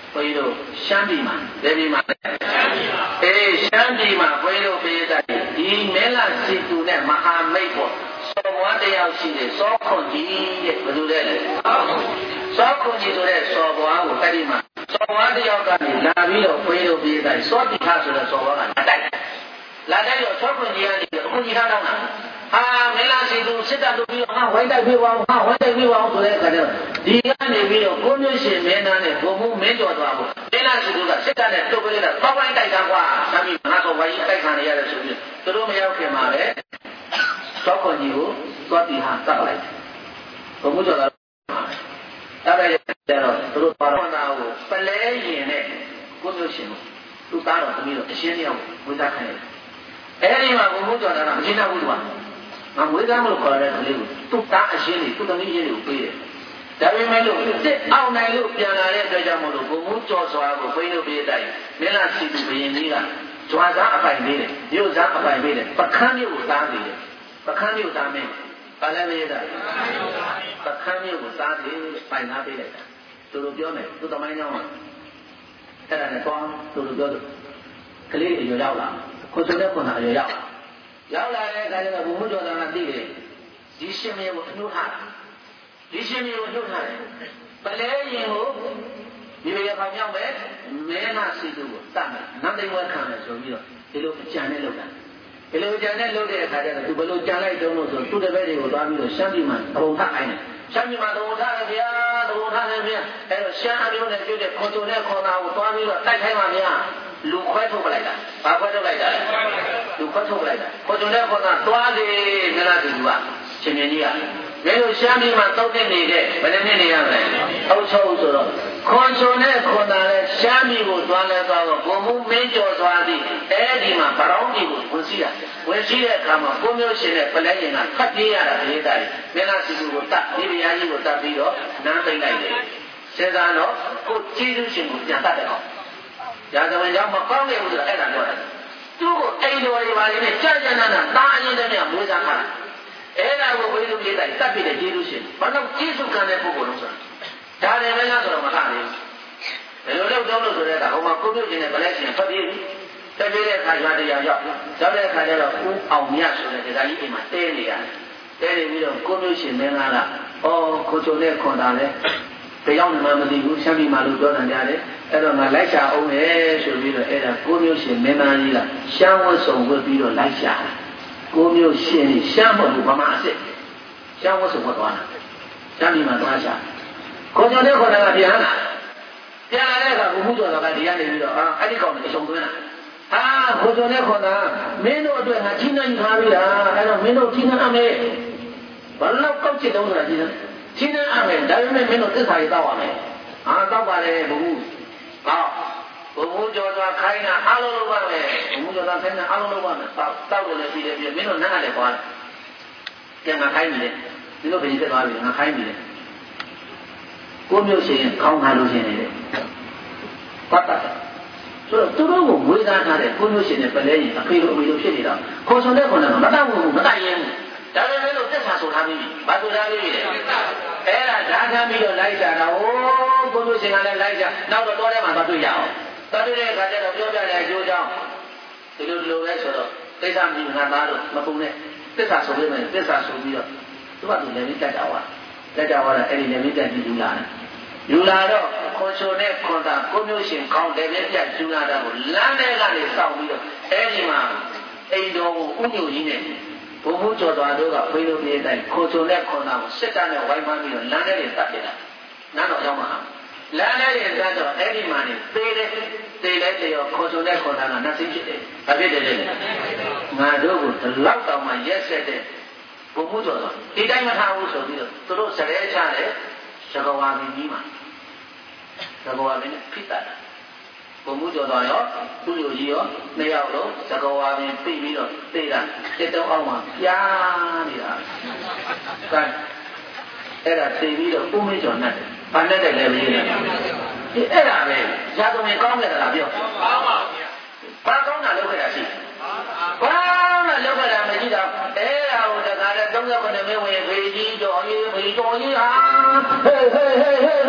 ဘုန်းကြီးတို့ရှမ်းပြည်မှာဒေပြည်မှာအေးရှမ်းပြည်မှာဘုန်းကြီးတို့ပြည်သားဒီမဲလာစီတူနဲ့မဟာမိတ်ပေါ့စောဘွားတယောက်ရှိတယ်စောခွန်ကြီးတဲ့ဘယ်လိုလဲစောခွန်ကြီးဆိုတဲ့စောဘွားကိုအဲ့ဒီမှာစောဘွားတယောက်ကနေလာပြီးတော့ဘုန်းကြီးတို့ပြည်သားစောတိခဆိုတဲ့စောဘွားကလာတိုက်လာတိုက်တော့စောခွန်ကြီးကနေအခုကြီးထားတော့ဟာမဲလာစီတူစစ်တပ်တို့ပြီးတော့ဟာဝိုင်းတိုက်ပြေးပါအောင်ဟာဝိုင်းတိုက်ပြေးပါအောင်ဆိုတဲ့အခါကျတော့ဒီကနေပြီးတော့ကိုမျိုးရှင်မင်းသားနဲ့ဘုံမှုမင်းကျော်သွားဖို့မဲလာစီတူကစစ်တပ်နဲ့တုတ်ကလေးကပေါက်ပိုင်းတိုက်တာကွာဆမ်းပြီးငါတော့ဝိုင်းတိုက်ခံရတယ်ဆိုပြီးသူတို့မရောက်ခင်မှာပဲစောခွန်ကြီးကိုသွားတီဟာတတ်လိုက်ဘုံမှုကျော်သွားတတ်လိုက်တော့သူတို့ပါတော်သားကိုပလဲရင်နဲ့ကိုမျိုးရှင်ကိုသူ့သားတော်သမီးတော်အရှင်းတယောက်ဝိသခံရတယ်အဲ့ဒီမှာဘုံမှုကျော်တာကအရှင်းတော်ဘူးကွာငါဝိသမလို့ခေါ်တဲ့ကလေးကိုသူ့သားအရှင်းတွေသူ့သမီးရှင်းတွေကိုပေးတယ်ဒါပေမဲ့လို့တစ်အောင်နိုင်လို့ပြန်လာတဲ့အတွက်ကြောင့်မို့လို့ဘုံမှုကျော်စွာကိုဖိလို့ပေးတိုင်းမင်းလာစီသူဘယင်ကြီးကကြွားစားအပိုင်ပေးတယ်မြို့စားအပိုင်ပေးတယ်ပခန်းမြို့ကိုစားပေးတယ်ပခန်းမြို့သားမင်းဘာလဲမရတာပခန်းမြို့ကိုစားပေးပိုင်သားပေးလိုက်တာသူတို့ပြောမယ်သူ့သမိုင်းကြောင်းမှာအဲ့ဒါနဲ့ပေါင်းသူတို့ပြောတယ်ကလေးအရွယ်ရောက်လာကိုစုံတဲ့ခွန်သာအရွယ်ရောက်လာရောက်လာတဲ့အခါကျတော့ဘုံမှုကျော်သားကသိတယ်ဒီရှင်မင်းကိုအနှုတ်ထားတာဒီရှင်မျိုးကိုနှုတ်ထားတယ်ပလဲရင်ကိုဒီလိုရခါမြောက်ပဲမဲနာစီတူကိုတတ်မယ်နတ်သိဝဲခံမယ်ဆိုပြီးတော့ဒီလိုအကြံနဲ့လုပ်တာဒီလိုအကြံနဲ့လုပ်တဲ့အခါကျတော့သူဘယ်လိုကြံလိုက်တုံးလို့ဆိုသူတပည့်တွေကိုသွားပြီးတော့ရှမ်းပြည်မှာသဘုံထအိုင်းတယ်ရှမ်းပြည်မှာသဘုံထရဗျာသဘုံထရဗျာအဲ့တော့ရှမ်းအမျိုးနဲ့ပြုတဲ့ခွန်ချုံနဲ့ခွန်သားကိုသွားပြီးတော့တိုက်ခိုင်းပါဗျာလူခွဲထုတ်လိုက်တာဘာခွဲထုတ်လိုက်တာလဲလူခွဲထုတ်လိုက်တာခွန်ချုံနဲ့ခွန်သားသွားတယ်မလားသူကရှင်မြင်းကြီးကမင်းတို့ရှမ်းပြည်မှာတောက်တဲ့နေတဲ့ဘယ်နှစ်နေရမလဲအုပ်ချုပ်ဆိုတော့ခွန်ချုံနဲ့ခွန်သားလဲရှမ်းပြည်ကိုသွားလဲသွားတော့ဘုံမှုမင်းကျော်သွားသည်အဲဒီမှာဗရောင်းကြီးကိုဝင်စီးရဝင်စီးတဲ့အခါမှာကိုမျိုးရှင်နဲ့ပလဲရင်ကဖတ်ပြေးရတာဒေသကြီးမင်းသားစီကိုတတ်ဒီဗျာကြီးကိုတတ်ပြီးတော့နန်းသိမ့်လိုက်တယ်စဉ်းစားတော့ကိုကျေးဇူးရှင်ကိုပြန်တတ်တယ်ဟောရာဇဝင်ကြောင့်မကောင်းခဲ့ဘူးဆိုတော့အဲ့ဒါပြောတာသူ့ကိုအိမ်တော်တွေပါနေနဲ့ကြာကြာနာနာတာအရင်တည်းကမွေးစားခါအဲ့ဒါကိုဘယ်လိုလေးတိုင်းတတ်ပြီးတဲ့ကျေးဇူးရှင်ဘာလို့ကျေးဇူးခံတဲ့ပုဂ္ဂိုလ်လို့ဆိုတာဒါလည်းပဲလားဆိုတော့မခံဘူးဘယ်လိုလုပ်တော့လို့ဆိုတဲ့အခါဟိုမှာကိုပြုတ်ခြင်းနဲ့ဗလက်ရှင်ဖတ်ပြီးတက်ပြီးတဲ့အခါရွာတရားရောက်ရောက်တဲ့အခါကျတော့ဦးအောင်မြတ်ဆိုတဲ့ဒကာကြီးအိမ်မှာတဲနေရတယ်တဲနေပြီးတော့ကိုပြုတ်ရှင်မင်းသားကဩကိုချုံနဲ့ခွန်တာလဲတရားမှမသိဘူးရှမ်းပြည်မှာလို့ပြောတယ်ကြားတယ်အဲ့တော့ငါလိုက်ရှာအောင်လေဆိုပြီးတော့အဲ့ဒါကိုမျိုးရှင်မင်းသားကြီးကရှမ်းဝတ်စုံဝတ်ပြီးတော့လိုက်ရှာကိုမျိုးရှင်ရှမ်းမဟုတ်ဘူးဗမာအစ်စ်ရှမ်းဝတ်စုံဝတ်သွားတာရှမ်းပြည်မှာသွားရှာကိုကျော်တဲ့ခေါ်တာကပြန်လာပြန်လာတဲ့အခါဘုမှုကျော်ကဒီကနေပြီးတော့အာအဲ့ဒီကောင်ကိုအရှုံသွင်းလာဟာကိုကျော်တဲ့ခေါ်တာမင်းတို့အတွက်ငါကြီးနိုင်ထားပြီလားအဲ့တော့မင်းတို့ကြီးနိုင်အမေဘာလို့ကောက်ချစ်တုံးဆိုတာကြီးလဲကြီးနိုင်အမေဒါပေမဲ့မင်းတို့သစ္စာရေးတောက်ရမယ်အာတောက်ပါလေဘုမှုဟောဘုမှုကျော်သွားခိုင်းတာအားလုံးလုပ်ပါမယ်ဘုမှုကျော်သွားခိုင်းတာအားလုံးလုပ်ပါမယ်တောက်တောက်လို့လည်းပြီးတယ်ပြီးမင်းတို့နားလည်းပွားတယ်ကျန်ငါခိုင်းပြီလေမင်းတို့ပြင်ဆက်သွားပြီငါခိုင်းပြီလေကိုမျိုးရှင်ခေါင်းထားလို့ရှင်နေတယ်ပတ်တာဆိုတော့သူတို့ကိုဝေးသားထားတဲ့ကိုမျိုးရှင်နဲ့ပလဲရင်အဖေလိုအမေလိုဖြစ်နေတာခေါ်ဆောင်တဲ့ခေါ်တယ်မတတ်ဘူးမတတ်ရင်ဒါပေမဲ့လို့သစ္စာဆိုထားပြီးဘာဆိုထားပြီးလဲအဲ့ဒါဓာတ်ထားပြီးတော့လိုက်ကြတာဟိုးကိုမျိုးရှင်ကလည်းလိုက်ကြနောက်တော့တော်ထဲမှာသွားတွေ့ရအောင်သွားတွေ့တဲ့အခါကျတော့ပြောပြတဲ့အကျိုးကြောင့်ဒီလိုဒီလိုပဲဆိုတော့သိစ္စာမြင်ငါသားတို့မပုံနဲ့သစ္စာဆိုပြီးမယ်သစ္စာဆိုပြီးတော့သူကသူလည်းမတက်တာပါတက်ကြသွားတာအဲ့ဒီလည်းမတက်ကြည့်ယူလာတယ်ယူလာတော့ခွန်ချိုနဲ့ခွန်တာကိုမျိုးရှင်ကောင်းတယ်ပဲပြယူလာတာကိုလမ်းထဲကနေစောင့်ပြီးတော့အဲ့ဒီမှာအိမ်တော်ကိုဥညိုကြီးနဲ့ဘုံမှုကျော်တော်တို့ကဖေးလို့ပြေးတိုင်းခွန်ချိုနဲ့ခွန်တာကိုစစ်တပ်နဲ့ဝိုင်းပန်းပြီးတော့လမ်းထဲတွေတတ်ပြတာနားတော့ရောက်မှာလမ်းထဲတွေတတ်တော့အဲ့ဒီမှာနေသေးတယ်သေးလဲသေးရောခွန်ချိုနဲ့ခွန်တာကနှသိဖြစ်တယ်ဘာဖြစ်တယ်လဲငါတို့ကိုဒီလောက်တောင်မှရက်ဆက်တဲ့ဘုံမှုကျော်တော်ဒီတိုင်းမထားဘူးဆိုပြီးတော့သူတို့စရဲချတယ်သကဝါမင်းကြီးမှာသကဝါမင်းဖိတ္တတာဘုံမှုကျော်တော်ရောသူ့လူကြီးရောနှစ်ယောက်လုံးသကဝါမင်းပြပြီးတော့သိတာတစ်တုံးအောင်မှာပြားနေတာကဲအဲ့ဒါသိပြီးတော့ဦးမင်းကျော်နဲ့ဘာနဲ့တယ်လဲမင်းလားဒီအဲ့ဒါပဲဇာတုံရင်ကောင်းတယ်လားပြောကောင်းပါဗျာဘာကောင်းတာလုပ်ခဲ့တာရှိဘာမှလုပ်ခဲ့တာမရှိတော့အဲ့ဒါကိုတခါတည်းသုံးယောက်ကနေမင်းဝင်ဖေးကြီးကျော်ကြီးဖေးကျော်ကြီးဟာဟေးဟေးဟေးဟေးဟေးဟေး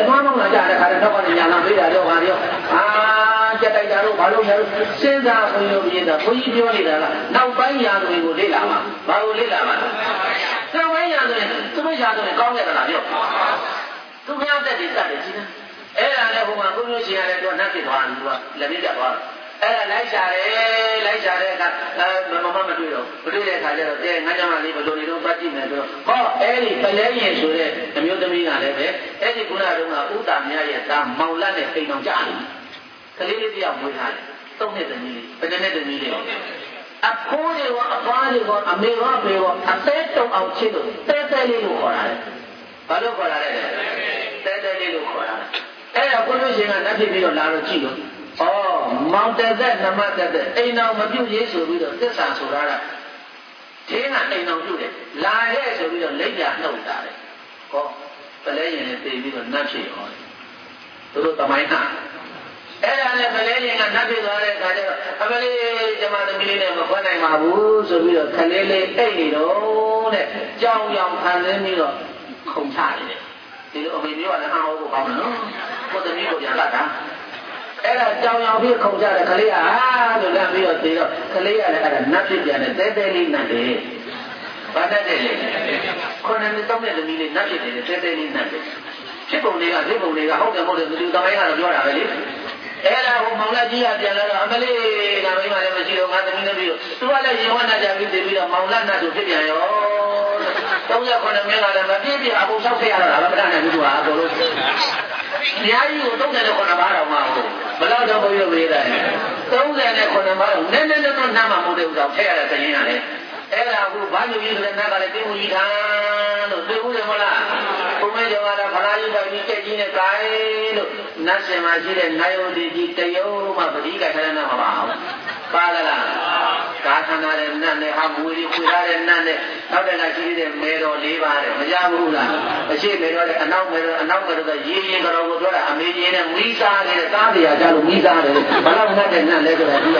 သွားမောင်းလာကြတဲ့ခါတော့ကနေညာလာပေးတာတော့ဟာရောအာကြက်တိုက်တာတော့ဘာလို့လဲစဉ်းစားဘုန်းကြီးပြည်တာဘုန်းကြီးပြောနေတာကနောက်ပိုင်းရာဇဝင်ကိုလေ့လာမှာဘာကိုလေ့လာမှာနောက်ပိုင်းရာဇဝင်သူတို့ရာဇဝင်ကောင်းခဲ့သလားပြောသူများတက်ပြီးစတယ်ကြီးတယ်အဲ့ဒါလည်းဟိုမှာဘုန်းကြီးရှင်ရတယ်တော့နှက်ဖြစ်သွားတယ်သူကလက်ပြပြသွားတယ်အဲ့ဒါလိုက်ရှာတယ်လိုက်ရှာတဲ့အခါအဲမမမတွေ့တော့မတွေ့တဲ့အခါကျတော့အဲငါးကြောင်လေးဘယ်လိုနေတော့ပတ်ကြည့်မယ်ဆိုတော့ဟောအဲ့ဒီပလဲရင်ဆိုတဲ့အမျိုးသမီးကလည်းပဲအဲ့ဒီခုနတုန်းကဥတာမြရဲ့သားမောင်လတ်နဲ့အိမ်အောင်ကြာတယ်ကလေးလေးတယောက်မွေးထားတယ်သုံးနှစ်သမီးလေးဘယ်နှစ်သမီးလေးအဖိုးတွေကအဖွားတွေကအမေရောအဖေရောအသေးတုံအောင်ချစ်လို့တဲတဲလေးလို့ခေါ်တာလေဘာလို့ခေါ်တာလဲတဲတဲလေးလို့ခေါ်တာအဲ့ဒါကိုလို့ရှင်ကနတ်ဖြစ်ပြီးတော့လာတော့ကြည့်လို့ဩမောင်တက်တဲ့နမတက်တဲ့အိမ်တော်မပြုတ်ရေးဆိုပြီးတော့သစ္စာဆိုရတာဒီကအိမ်တော်ပြုတ်တယ်လာရဲ့ဆိုပြီးတော့လက်ပြနှုတ်တာလေဟောပလဲရင်လည်းတည်ပြီးတော့နတ်ဖြစ်ရောသူတို့တမိုင်းကအဲ့ဒါနဲ့ပလဲရင်ကနတ်ဖြစ်သွားတဲ့အခါကျတော့အမလေးကျမသမီးလေးနဲ့မခွဲနိုင်ပါဘူးဆိုပြီးတော့ခလေးလေးအိတ်နေတော့တဲ့ကြောင်ကြောင်ခံရင်းပြီးတော့ခုန်ချတယ်ဒီလိုအမေမျိုးကလည်းအားဟုတ်ကောင်းတယ်နော်ကိုသမီးကိုပြန်လာတာအဲ့ဒါကြောင်ရောင်ပြီးခုန်ကြတဲ့ကလေးကဟာဆိုလမ်းပြီးတော့သေတော့ကလေးကလည်းအဲ့ဒါနတ်ဖြစ်ပြန်တယ်တဲတဲလေးနတ်တယ်ဘာတတ်တယ်လဲခုနကတောင်းတဲ့သမီးလေးနတ်ဖြစ်တယ်တဲတဲလေးနတ်တယ်ဖြစ်ပုံတွေကဖြစ်ပုံတွေကဟုတ်တယ်မဟုတ်တယ်သူတောင်းတိုင်းကတော့ပြောတာပဲလေအဲ့ဒါဟိုမောင်လာကြီးကပြန်လာတော့အမလေးကမိမလည်းမရှိတော့ငါသမီးလည်းပြီးတော့သူကလည်းရင်ဝတ်နာကြပြီးတည်ပြီးတော့မောင်လာနတ်ဆိုဖြစ်ပြန်ရောသုံးရခုနှစ်မင်းကလည်းမပြည့်ပြည့်အကုန်ဆောက်ခဲ့ရတော့ဗမတတ်နိုင်ဘူးသူကအကုန်လုံးတရားကြီးကိုသုံးတယ်လို့ခေါ်တာပါတော့မှာဟုတ်ဘယ်တော့တော့ဘုရားပေးတယ်သုံးတယ်နဲ့ခုနှစ်ပါးတော့နည်းနည်းတော့နားမှာမဟုတ်တဲ့ဥစ္စာထည့်ရတဲ့တင်ရင်ရတယ်အဲ့ဒါအခုဘာလို့ကြီးဆိုတဲ့နားကလည်းတင်းမှုကြီးခံလို့သိဘူးတယ်မလားဘုံမဲကြောင့်ကတော့ဖလားကြီးပိုက်ကြီးကြက်ကြီးနဲ့ကိုင်းလို့နတ်ရှင်မှာရှိတဲ့နိုင်ယုံဒီကြီးတယုံမှပတိကထရဏမပါဘူးပါလားကာသနာတဲ့နတ်နဲ့အမွေကြီးခွေထားတဲ့နတ်နဲ့နောက်တဲ့ကရှိတဲ့မေတော်လေးပါတဲ့မကြဘူးလားအရှိမေတော်တဲ့အနောက်မေတော်အနောက်မေတော်ကရေးရင်တော်ကိုပြောတာအမေကြီးနဲ့မိစားနေတဲ့သားတရားကြလို့မိစားတယ်ဘာလို့နတ်တဲ့နတ်လဲဆိုတာကြည့်ရ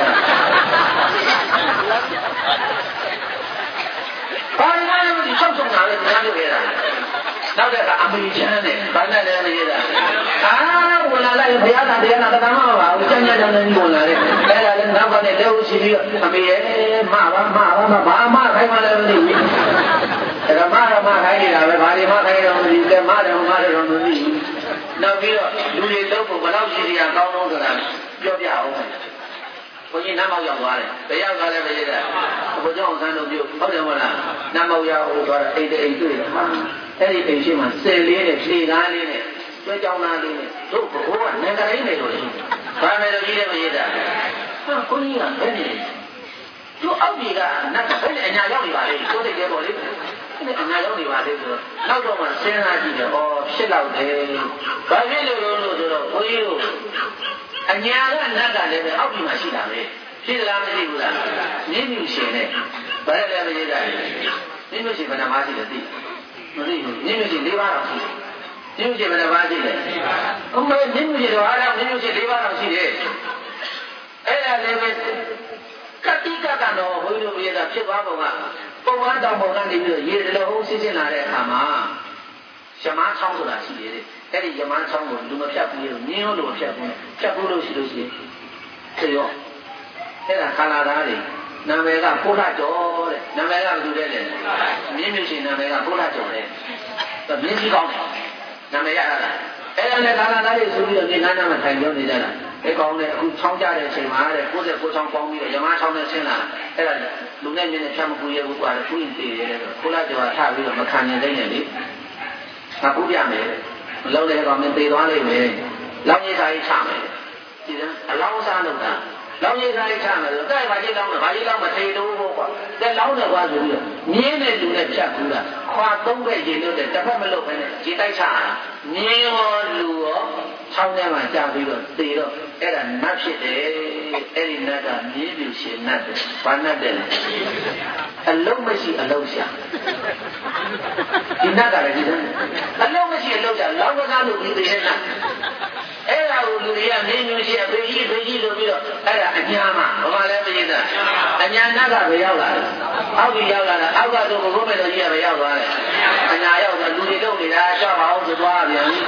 ဘာလို့လဲဒီချုပ်ဆုံးတာလဲညာလို့ရတာနောက်တဲ့ကအမေချမ်းနဲ့ဘာနဲ့လဲမရတာအာဝင်လာလိုက်ဘုရားသာတရားနာတမမပါဘူးကျန်ကျန်ကျန်ကြီးဝင်လာတယ်အဲ့ဒါလည်းနောက်ကနဲ့လက်ဦးရှိပြီးတော့အမေရဲ့မပါမပါမဘာမှခိုင်းမှလည်းမသိဘူးအဲ့ဒါမရမခိုင်းနေတာပဲဘာတွေမှခိုင်းတော့မသိဘူးကဲမတယ်မတယ်တော့မသိဘူးနောက်ပြီးတော့လူတွေလုံးဖို့ဘယ်လောက်ရှိစီရကောင်းတော့ဆိုတာပြောပြအောင်ဘုန်းကြီးနတ်မောက်ရောက်သွားတယ်ဘယ်ရောက်သွားလဲမရတာဘုရားအောင်ဆန်းတို့ပြုဟုတ်တယ်မဟုတ်လားနတ်မောက်ရောက်သွားတာအိတ်အိတ်တွေ့တယ်ဟာအဲ့ဒီအိမ်ရှိမှဆယ်လေးနဲ့ဖြေကားလေးနဲ့ကျွဲကြောင်သားလေးနဲ့တို့ဘိုးကနန္ဒရိနေလို့ရှိတယ်ဘာမယ်လို့ကြီးတယ်မရတာဟာကိုကြီးကဘယ်နေတို့အောက်ကြီးကနတ်ဘယ်နဲ့အညာရောက်နေပါလေကိုသိတယ်ပေါ့လေအဲ့အညာရောက်နေပါလေဆိုတော့နောက်တော့မှစဉ်းစားကြည့်တယ်ဩဖြစ်တော့တယ်ဘာဖြစ်လို့လို့ဆိုတော့ကိုကြီးတို့အညာကနတ်ကလည်းပဲအောက်ကြီးမှာရှိတာပဲဖြစ်လားမရှိဘူးလားနင်းမြူရှင်နဲ့ဘာလဲမရတာနင်းမြူရှင်ဘယ်နှပါးရှိလဲသိမသိဘူးနင်းမြူရှင်၄ပါးတော့ရှိတယ်နင်းမြူရှင်ဘယ်နှပါးရှိလဲအမေနင်းမြူရှင်တော့အားလုံးနင်းမြူရှင်၄ပါးတော့ရှိတယ်အဲ့ဒါလည်းပဲကတိကကတော့ဘုန်းကြီးတို့ပြည်သားဖြစ်သွားပုံကပုံမှန်တောင်ပုံကနေပြီးတော့ရေတလုံးစစ်စစ်လာတဲ့အခါမှာယမန်းချောင်းဆိုတာရှိတယ်အဲ့ဒီယမန်းချောင်းကိုလူမဖြတ်ဘူးလို့ညင်းလို့ဖြတ်ဘူးဖြတ်ဘူးလို့ရှိလို့ရှိရင်သေရောအဲ့ဒါခန္ဓာသားတွေနာမည်ကဘုရားကျော်တဲ့နာမည်ကဘယ်သူလဲလဲမြင်းမြရှင်နာမည်ကဘုရားကျော်တဲ့မြင်းကြီးကောင်းတယ်နာမည်ရတာအဲ့ဒါနဲ့ခန္ဓာသားတွေဆိုပြီးတော့ဒီနားနာမှာထိုင်ပြောနေကြတာအဲ့ကောင်းတဲ့အခုချောင်းကြတဲ့အချိန်မှာတဲ့ကိုယ်တဲ့ကိုချောင်းပေါင်းပြီးတော့ယမန်းချောင်းနဲ့ဆင်းလာအဲ့ဒါလူနဲ့မြင်းနဲ့ဖြတ်မကူရဘူးကွာတဲ့သူ့ရင်တည်ရတယ်ဆိုဘုရားကျော်ကထပြီးတော့မခံနိုင်တဲ့နေလေအခုပြမယ်မလုံးတဲ့ကောင်နဲ့တည်သွားလိမ့်မယ်လောင်းကြီးစာကြီးချမယ်ဒီကအလောင်းစားလို့တာလောင်းကြီးစာကြီးချမယ်ဆိုတဲ့ဘာကြီးလောင်းလဲဘာကြီးလောင်းမထေလို့ဘောကွာတဲ့လောင်းတယ်ကွာဆိုပြီးတော့မြင်းတဲ့လူနဲ့ဖြတ်ကူတာခွာသုံးပဲရေလို့တဲ့တစ်ဖက်မလုပ်ဘဲနဲ့ရေတိုက်ချတာမြင်းရောလူရောချောင်းထဲမှာကြာပြီးတော့တည်တော့အဲ့ဒါနတ်ဖြစ်တယ်အဲ့ဒီနတ်ကမြင်းလူရှင်နတ်တယ်ဘာနတ်တယ်လဲအလုံးမရှိအလုံးရှာဒီနတ်ကလည်းဒီနတ်အလုံးမရှိအလုံးရှာလောင်းကစားလို့ပြီးတဲ့နတ်အဲ့ဒါကိုလူတွေကမင်းမျိုးရှိအဖေကြီးဖေကြီးလို့ပြီးတော့အဲ့ဒါအညာမှာဘာမှလည်းမရတာအညာနတ်ကဘယ်ရောက်လာလဲအောက်ကြီးရောက်လာတာအောက်ကတော့ဘုရားမေတော်ကြီးကဘယ်ရောက်သွားလဲအညာရောက်တော့လူတွေလုပ်နေတာရှောက်ပါအောင်ဆိုသွားပြန်ပြီ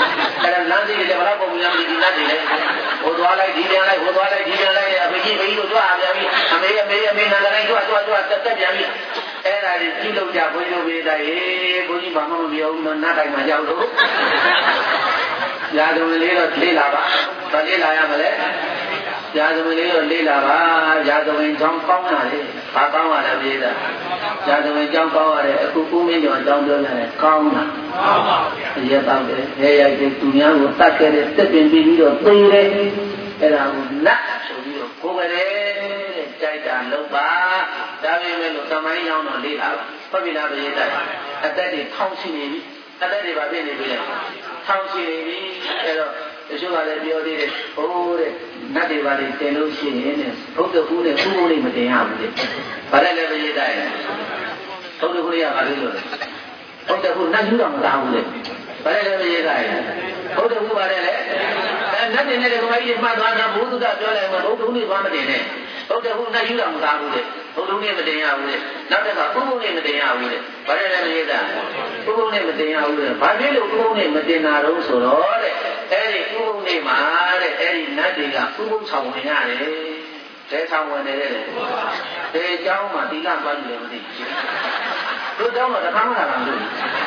အဲ့ဒါလမ်းသေးတယ်ဘယ်တော့ပုံများမလို့ဒီလက်တွေလေဟိုသွားလိုက်ဒီပြန်လိုက်ဟိုသွားလိုက်ဒီပြန်လိုက်အမေကြီးမေကြီးတို့ကြွားပြန်ပြီအမေအမေအမေနာတိုင်းကြွားကြွားကြွားတက်တက်ပြန်ပြီအဲ့ဒါကြီးကြည့်လို့ကြဘုန်းကြီးတို့ပြေးတာဟေးဘုန်းကြီးဘာမှမပြောဘူးနော်နတ်တိုင်းမှာရောက်လို့ရာဇဝင်လေးတော့လေးလာပါဘာလေးလာရမလဲရာဇဝင်လေးတော့လေးလာပါရာဇဝင်ကြောင်းကောင်းတာလေဘာကောင်းရလဲပြေးတာရာဇဝင်ကြောင်းကောင်းရတယ်အခုဦးမင်းကျော်အကြောင်းပြောရတယ်ကောင်းတာကောင်းပါဗျာအရက်တော့တယ်ရဲရိုက်တဲ့သူများကိုတတ်ခဲ့တဲ့တက်ပင်ပြီးပြီးတော့သိတယ်အဲ့ဒါကိုနတ်ဆိုပြီးတော့ကိုယ်ပဲတဲ့ကြိုက်တာလုံးပါဒါပေမဲ့လို့သမိုင်းရောက်တော့လေးလာပါဟုတ်ပြီလားပြေးတာအသက်တွေထောင်းရှိနေပြီအသက်တွေပါဖြစ်နေပြီလေထောင်းရှိနေပြီအဲ့တော့တချို့ကလည်းပြောသေးတယ်ဟိုးတဲ့နတ်တွေပါလေတင်လို့ရှိရင်တဲ့ဘုဒ္ဓကူနဲ့ဥပုပ်လေးမတင်ရဘူးလေဘာလဲလဲပြေးတာဘုဒ္ဓကူရပါလို့လို့ဘုဒ္ဓကူနတ်ယူတော့မသားဘူးလေဘာလဲလဲပြေးတာဘုဒ္ဓကူပါတယ်လေအဲနတ်တင်တဲ့ကောင်ကြီးမှတ်သွားတာဘုဒ္ဓကပြောလိုက်မှာဘုဒ္ဓကူနဲ့ဘာမတင်နဲ့ဘုဒ္ဓကူနတ်ယူတော့မသားဘူးလေဘုဒ္ဓနဲ့မတင်ရဘူးလေနောက်တစ်ခါဥပုပ်နဲ့မတင်ရဘူးလေဘာလဲလဲပြေးတာဥပုပ်နဲ့မတင်ရဘူးလေဘာဖြစ်လို့ဥပုပ်နဲ့မတင်တာတော့ဆိုတော့တဲ့အဲ့ဒီဥပုပ်နဲ့မှာတဲ့အဲ့ဒီနတ်တွေကဥပုပ်ဆောင်ဝင်ရတယ်တဲဆောင်ဝင်တယ်တဲ့တဲเจ้าမှာတိလသွားကြည့်တယ်မသိဘူးတို့เจ้าမှာတခါမှလာတာမလို့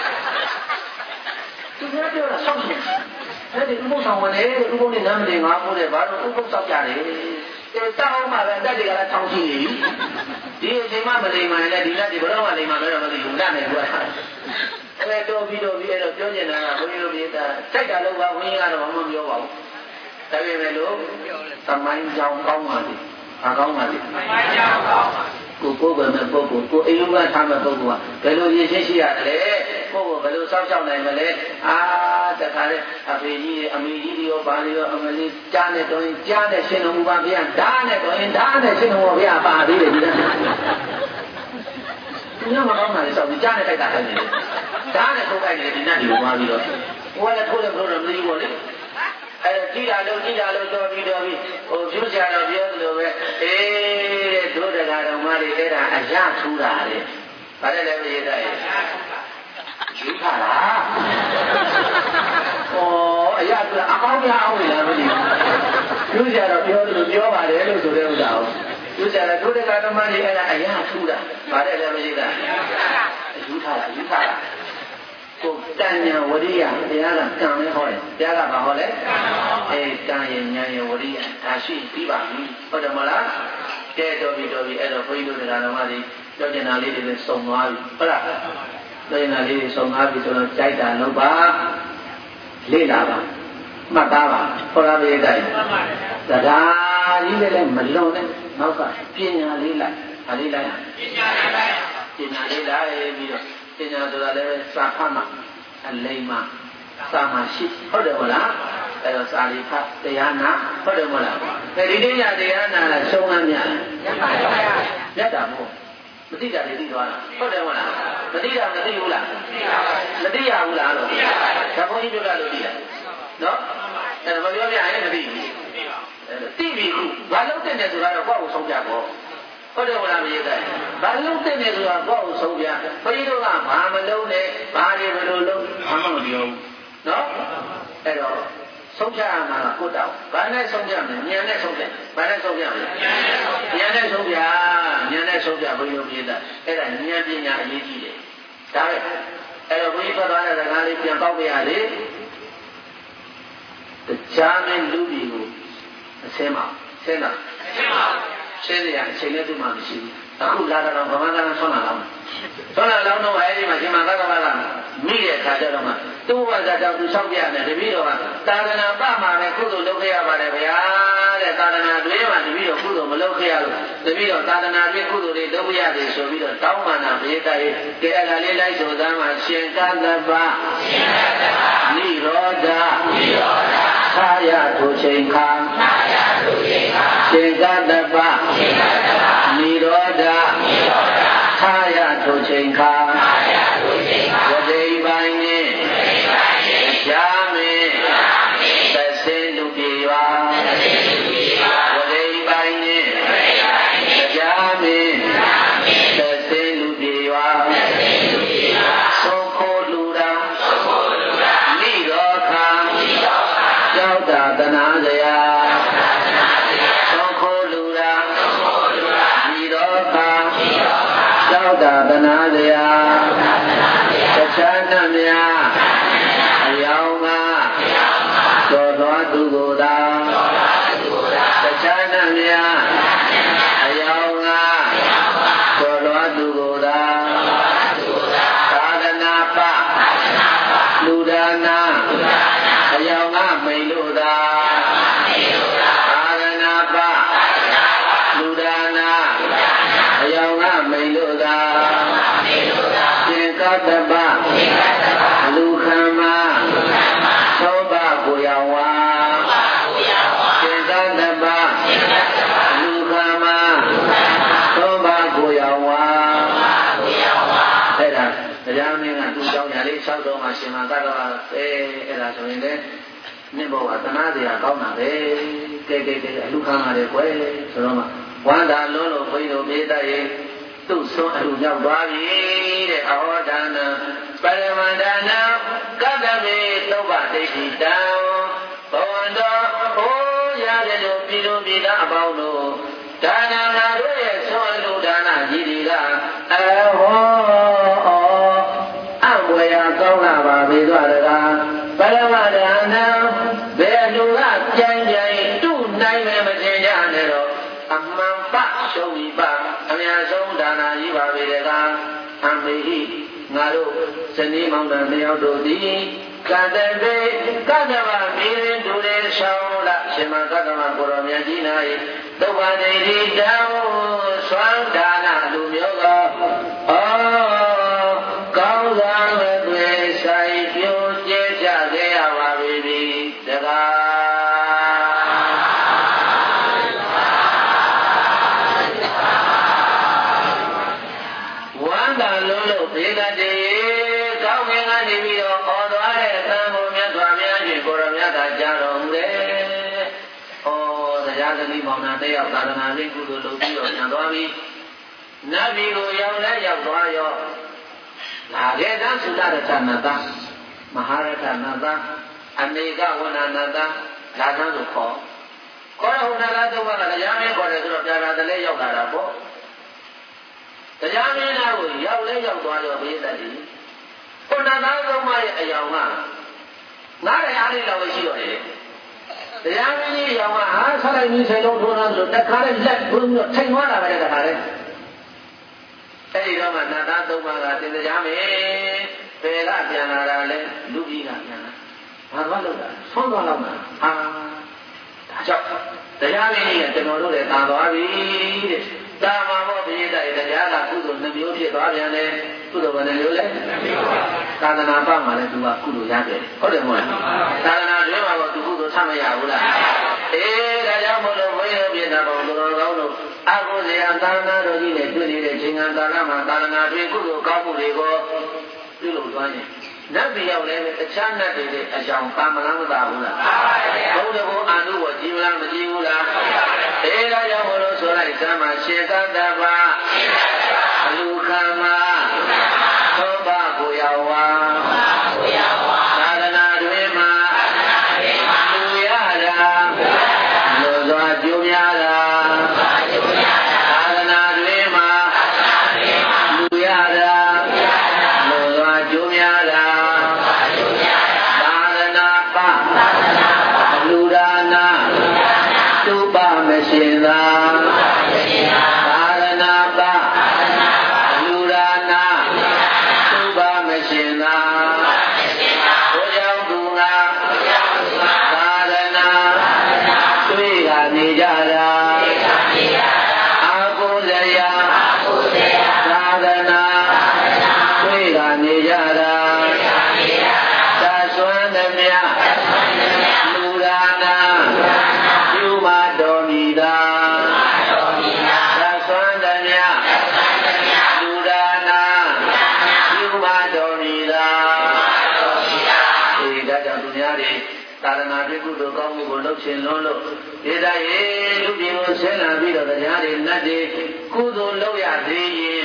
သူကပြောတာဆောက်နေအဲ့ဒီဥပုပ်ဆောင်ဝင်တယ်ဥပုပ်နဲ့နာမည်ငါပို့တယ်ဘာလို့ဥပုပ်ဆောက်ကြတယ်တဲတောင်းမှပဲတက်တွေကလည်းထောင်းရှိနေပြီဒီအချိန်မှမလိမ္မာနဲ့ဒီလက်တွေဘယ်တော့မှလိမ္မာတော့မသိဘူးလက်နေကွာအဲ့တော့ပြီးတော့ပြီးတော့ပြောနေတာကဘုန်းကြီးတို့ပြေးတာစိုက်တာလို့ပါဘုန်းကြီးကတော့မပြောပါဘူးဒါပေမဲ့လို့သမိုင်းကြောင်ကောင်းပါလေဘာကောင်းပါလဲသမိုင်းကြောင်ကောင်းပါကိုကိုယ်ပဲမဲ့ပုဂ္ဂိုလ်ကိုအယုံကထားမဲ့ပုဂ္ဂိုလ်ကဘယ်လိုရည်ရှိရှိရတယ်ကိုယ်ကဘယ်လိုစောင့်ရှောက်နိုင်မလဲအာတခါလေအဖေကြီးအမေကြီးတွေရောဘာတွေရောအမလေးကြားနဲ့တော့ကြားနဲ့ရှင်တော်မူပါဗျာဓာတ်နဲ့တော့ဓာတ်နဲ့ရှင်တော်မူပါဗျာပါသေးတယ်ဒီလားသူကမကောင်းတာလေစောင့်ကြားနဲ့တိုက်တာတယ်ဓာတ်နဲ့ထုတ်လိုက်တယ်ဒီနတ်တွေကိုသွားပြီးတော့ဟိုကလည်းထိုးတယ်ဘလို့တော့မသိဘူးလေအဲ့ဒါကြည့်တာလို့ကြည့်တာလို့တော်ပြီးတော်ပြီးဟိုပြုချာတော့ပြောသလိုပဲအေးတဲ့ဒုဒကာတော်မတွေအဲ့ဒါအရထူတာတဲ့ဘာလဲလဲပြေးတာရဲ့ယူခါလားဩအရထူတာအကောင်းများအောင်လားမသိဘူးပြုချာတော့ပြောသလိုပြောပါတယ်လို့ဆိုတဲ့ဥစ္စာကိုပြုချာတော့ဒုဒကာတော်မတွေအဲ့ဒါအရထူတာဘာလဲလဲပြေးတာယူခါလားယူခါလားကိုတန်ညာဝရိယတရားကကံလဲဟောတယ်တရားကဘာဟောလဲအဲကံရဲ့ဉာဏ်ရဲ့ဝရိယဒါရှိပြီးပါပြီဟုတ်တယ်မလားကဲတော်ပြီတော်ပြီအဲ့တော့ဘုန်းကြီးတို့တရားတော်မတွေပြောကျင်တာလေးတွေလည်းစုံသွားပြီဟုတ်လားပြောကျင်တာလေးတွေစုံသွားပြီဆိုတော့ကြိုက်တာလုပ်ပါလေ့လာပါမှတ်သားပါဟောရမေးတိုင်းတရားကြီးလည်းမလွန်နဲ့နောက်ကပညာလေးလိုက်ဒါလေးလိုက်ပညာလေးလိုက်ပညာလေးလိုက်ပြီးတော့ပညာဆိုတာလည်းစာဖတ်မှအလိမ္မာစာမရှိဟုတ်တယ်မလားအဲ့တော့စာလေးဖတ်တရားနာဟုတ်တယ်မလားအဲဒီတရားတရားနာလားရှုံးမ်းများလားရတာမဟုတ်မသိတာတွေသိသွားတာဟုတ်တယ်မလားမသိတာမသိဘူးလားမသိရဘူးလားလို့ဒါဘုန်းကြီးပြောတာလို့သိတာနော်အဲ့ဒါမပြောပြရင်မသိဘူးသိပြီခုဘာလို့တဲ့တယ်ဆိုတာတော့ကိုယ့်ကိုဆုံးဖြတ်ပေါ့ဟုတ်တယ်မလားမရေးတဲ့ဘာလို့တဲ့တယ်ဆိုတာကိုယ့်ကိုဆုံးဖြတ်ဘုန်းကြီးတို့ကဘာမလုံးနဲ့ဘာတွေဘယ်လိုလုံးဘာမှမပြောဘူးနော်အဲ့တော့ဆုံးဖြတ်ရမှာကကိုယ်တောင်ဘာနဲ့ဆုံးဖြတ်မလဲဉာဏ်နဲ့ဆုံးဖြတ်ဘာနဲ့ဆုံးဖြတ်မလဲဉာဏ်နဲ့ဆုံးဖြတ်ဉာဏ်နဲ့ဆုံးဖြတ်ဘုန်းကြီးတို့ရေးတာအဲ့ဒါဉာဏ်ပညာအရေးကြီးတယ်ဒါပဲအဲ့တော့ဘုန်းကြီးဖတ်သွားတဲ့စကားလေးပြန်ပေါက်ပြရလေတရားနဲ့လူကြီးကိုအစင်းပါဆင်းတာဆင်းပါဆင်းရအချိန်နဲ့သူမှမရှိဘူးအခုလာတော့ဗမာကလည်းဆွမ်းလာတော့ဆွမ်းလာတော့တော့အဲဒီမှာရှင်မကကကမိတဲ့အခါကျတော့မှသူ့ဘာသာကြောင့်သူဆောက်ပြတယ်တပည့်တော်ကသာသနာပမှာပဲကုသိုလ်လုပ်ခဲ့ရပါတယ်ဗျာတဲ့သာသနာတွင်မှာတပည့်တော်ကုသိုလ်မလုပ်ခဲ့ရလို့တပည့်တော်သာသနာတွင်ကုသိုလ်တွေလုပ်မရတယ်ဆိုပြီးတော့တောင်းပန်တာပြေးတာရဲ့ကဲအဲ့ဒါလေးလိုက်ဆိုသားမှာရှင်ကသဗ္ဗရှင်ကသဗ္ဗနိရောဓနိရောဓသာယထုချိန်ခါသာယထုချိန်ခါရှင်ကသဗ္ဗရှင်ကသဗ္ဗနိရောဓနိရောဓသာယထုချိန်ခါသာယထုချိန်ခါဝတိပိုင်းနှင့်ဝတိပိုင်းနှင့်ရှားမင်းသက်စင်လူပြေရွာသက်စင်လူပြေရွာဝတိပိုင်းနှင့်ဝတိပိုင်းနှင့်ရှားမင်းသက်စင်လူပြေရွာသက်စင်လူပြေရွာသုံးခိုးလူတာသုံးခိုးလူတာနိရောဓနိရောစရာသုံးခိုးလူရာဤတော့ပါသောတာတနာစရာတခြားနှမြအယောင်ကကျော်သွားသူကိုသာတခြားနှမြအယောင်ကကျော်သွားသူကိုသာသာသနာပလူဒါနာအယောင်ကမိန်လို့သာသာသနာပလူဒါနာအယောင်ကမိန်လို့သာသင်္ကတ္တပလူခံမသောဘကိုယဝါသင်္ကတ္တပလူခံမသောဘကိုယဝါအဲ့ဒါတရားမင်းကသူ့ကြောင့်ညာလေး၆တော့မှရှင်မတတ်တော့အဲအဲ့ဒါဆိုရင်လည်းမြင့်ဘဝတနာတရားကောင်းတာပဲကဲကဲကဲအလူခံရတယ်ကွယ်ဆိုတော့မှဝန္တာလုံးလို့ဘုန်းကြီးတို့ပြေးတတ်ရင်သူ့ဆုံးအလူရောက်သွားပြီတဲ့အာဟောဒါနပရမန္တနာကတ္တမေသုဘဒိဋ္ဌိတံဘဝန္တောဟောရတယ်လို့ပြည်သူပြည်သားအပေါင်းတို့ဒါနငါတို့ရဲ့ဆုံးအလူဒါနကြီးတွေကအာဟောအဝေယကောင်းလာပါပြီသွားတကားပရမန္တနာဘယ်လူကကြိုင်ကြိုင်တုနိုင်မယ်မထင်ကြနဲ့တော့အမှန်ပရှုံးပြီးပါအများဆုံးဒါနာကြီးပါပဲကအမေဟိငါတို့ဇနီးမောင်နှံနှစ်ယောက်တို့သည်ကတ္တပေကတ္တဗမီရင်ဒုရေဆောင်လာရှင်မကတ္တဗကိုရောမြတ်ကြီးနာ၏သုဘနေတိတံဆွမ်းဒါနလူမျိုးကဩကောင်းစွာမသွေဆိုင်ပြိုကျဲကြခဲ့ရပါပြီတကားဒေသတည်းကောင်းကင်ကနေပြီးတော့ခေါ်သွားတဲ့သံဃာမြတ်စွာဘုရားရှင်ကိုရောမြတ်သာကြားတော်မူတယ်။ဩတရားသမီးမောင်နှံတယောက်သာသနာ့ရေးကုသိုလ်လုပ်ပြီးတော့ညံသွားပြီ။နတ်ပြည်ကိုရောက်လဲရောက်သွားရောလာခဲ့တဲ့သုဒ္ဓရတနာတမဟာရတနာတအနေကဝဏနာတလာသန်းကိုခေါ်ခေါ်တော့ဟိုနာလာတော့ကတရားမင်းခေါ်တယ်ဆိုတော့ပြာတာတလဲရောက်လာတာပေါ့တရားမင်းသားကိုရောက်လဲရောက်သွားတော့ဘေးသက်ကြီးခုနသားသုံးပါးရဲ့အယောင်ကငါးရအားလေးတော့ရှိတော့တယ်တရားမင်းကြီးရောင်ကဟာဆက်လိုက်ပြီးဆိုင်လုံးထိုးသားလို့တခါလေးလက်ဘုံတော့ထိုင်သွားတာပဲတခါလေးအဲ့ဒီတော့မှနတ်သားသုံးပါးကတင်တရားမင်းဘယ်ကပြန်လာတာလဲလူကြီးကပြန်လာဘာသွားလို့လဲဆုံးသွားတော့မှာဟာဒါကြောင့်တရားမင်းကြီးကကျွန်တော်တို့လည်းသာသွားပြီတဲ့သာမမောပိဋကတရားကကုသိုလ်နှမျိုးဖြစ်သွားပြန်တယ်ကုသိုလ်ဘယ်နှမျိုးလဲသာသနာ့ဘမှာလည်းသူကကုသိုလ်ရတယ်ဟုတ်တယ်မဟုတ်လားသာသနာ့တွင်မှာတော့သူကုသိုလ်ဆက်မရဘူးလားအေးဒါကြောင့်မို့လို့ဘုန်းကြီးတို့ပြည်သားပေါင်းတော်ကောင်းတို့အကုသိုလ်သာသနာတော်ကြီးနဲ့တွေ့နေတဲ့ချိန်ကကာလမှာသာသနာ့တွင်ကုသိုလ်ကောင်းမှုတွေကိုပြုလုပ်သွားရင်နတ်ပြည်ရောက်လည်းတခြားနတ်တွေနဲ့အကြောင်းပါမလားမသာဘူးလားဘုရားဘုရားအာနုဘောကြည်မလားမကြည်ဘူးလားအေးဒါကြောင့်မို့လို့ဆိုလိုက်သမ်းမှာရှင်သတ္တဗအလူခံမသောဘကိုယဝါသာသနာတွင်မှာလူရတာလူစွာကျိုးများတာသာသနာတွင်မှာလူရတာလူစွာကျိုးများတာသာသနာပလူဒါနာသုဘမရှင်သာသာသနာပလူဒါနာသုဘမရှင်သာဘုရားသူငါသာသနာတွေ့ကနေကြတာအာကုဇရာသာသနာတွေ့ကနေကြတာသာစွမ်းသမျှလူဒါနာပြုမတော်မူတာသာစွမ်းသမျှလူဒါနာပြုမတော်မူတာဒီဒါကြောင့်သူများတွေသာသနာ့ကုသိုလ်ကောင်းမှုကိုလုပ်ခြင်းလုံးလို့ဒီတိုင်းလူပြည်ကိုဆင်းလာပြီးတော့တရားတွေနတ်တွေကုသိုလ်လုပ်ရသေးရင်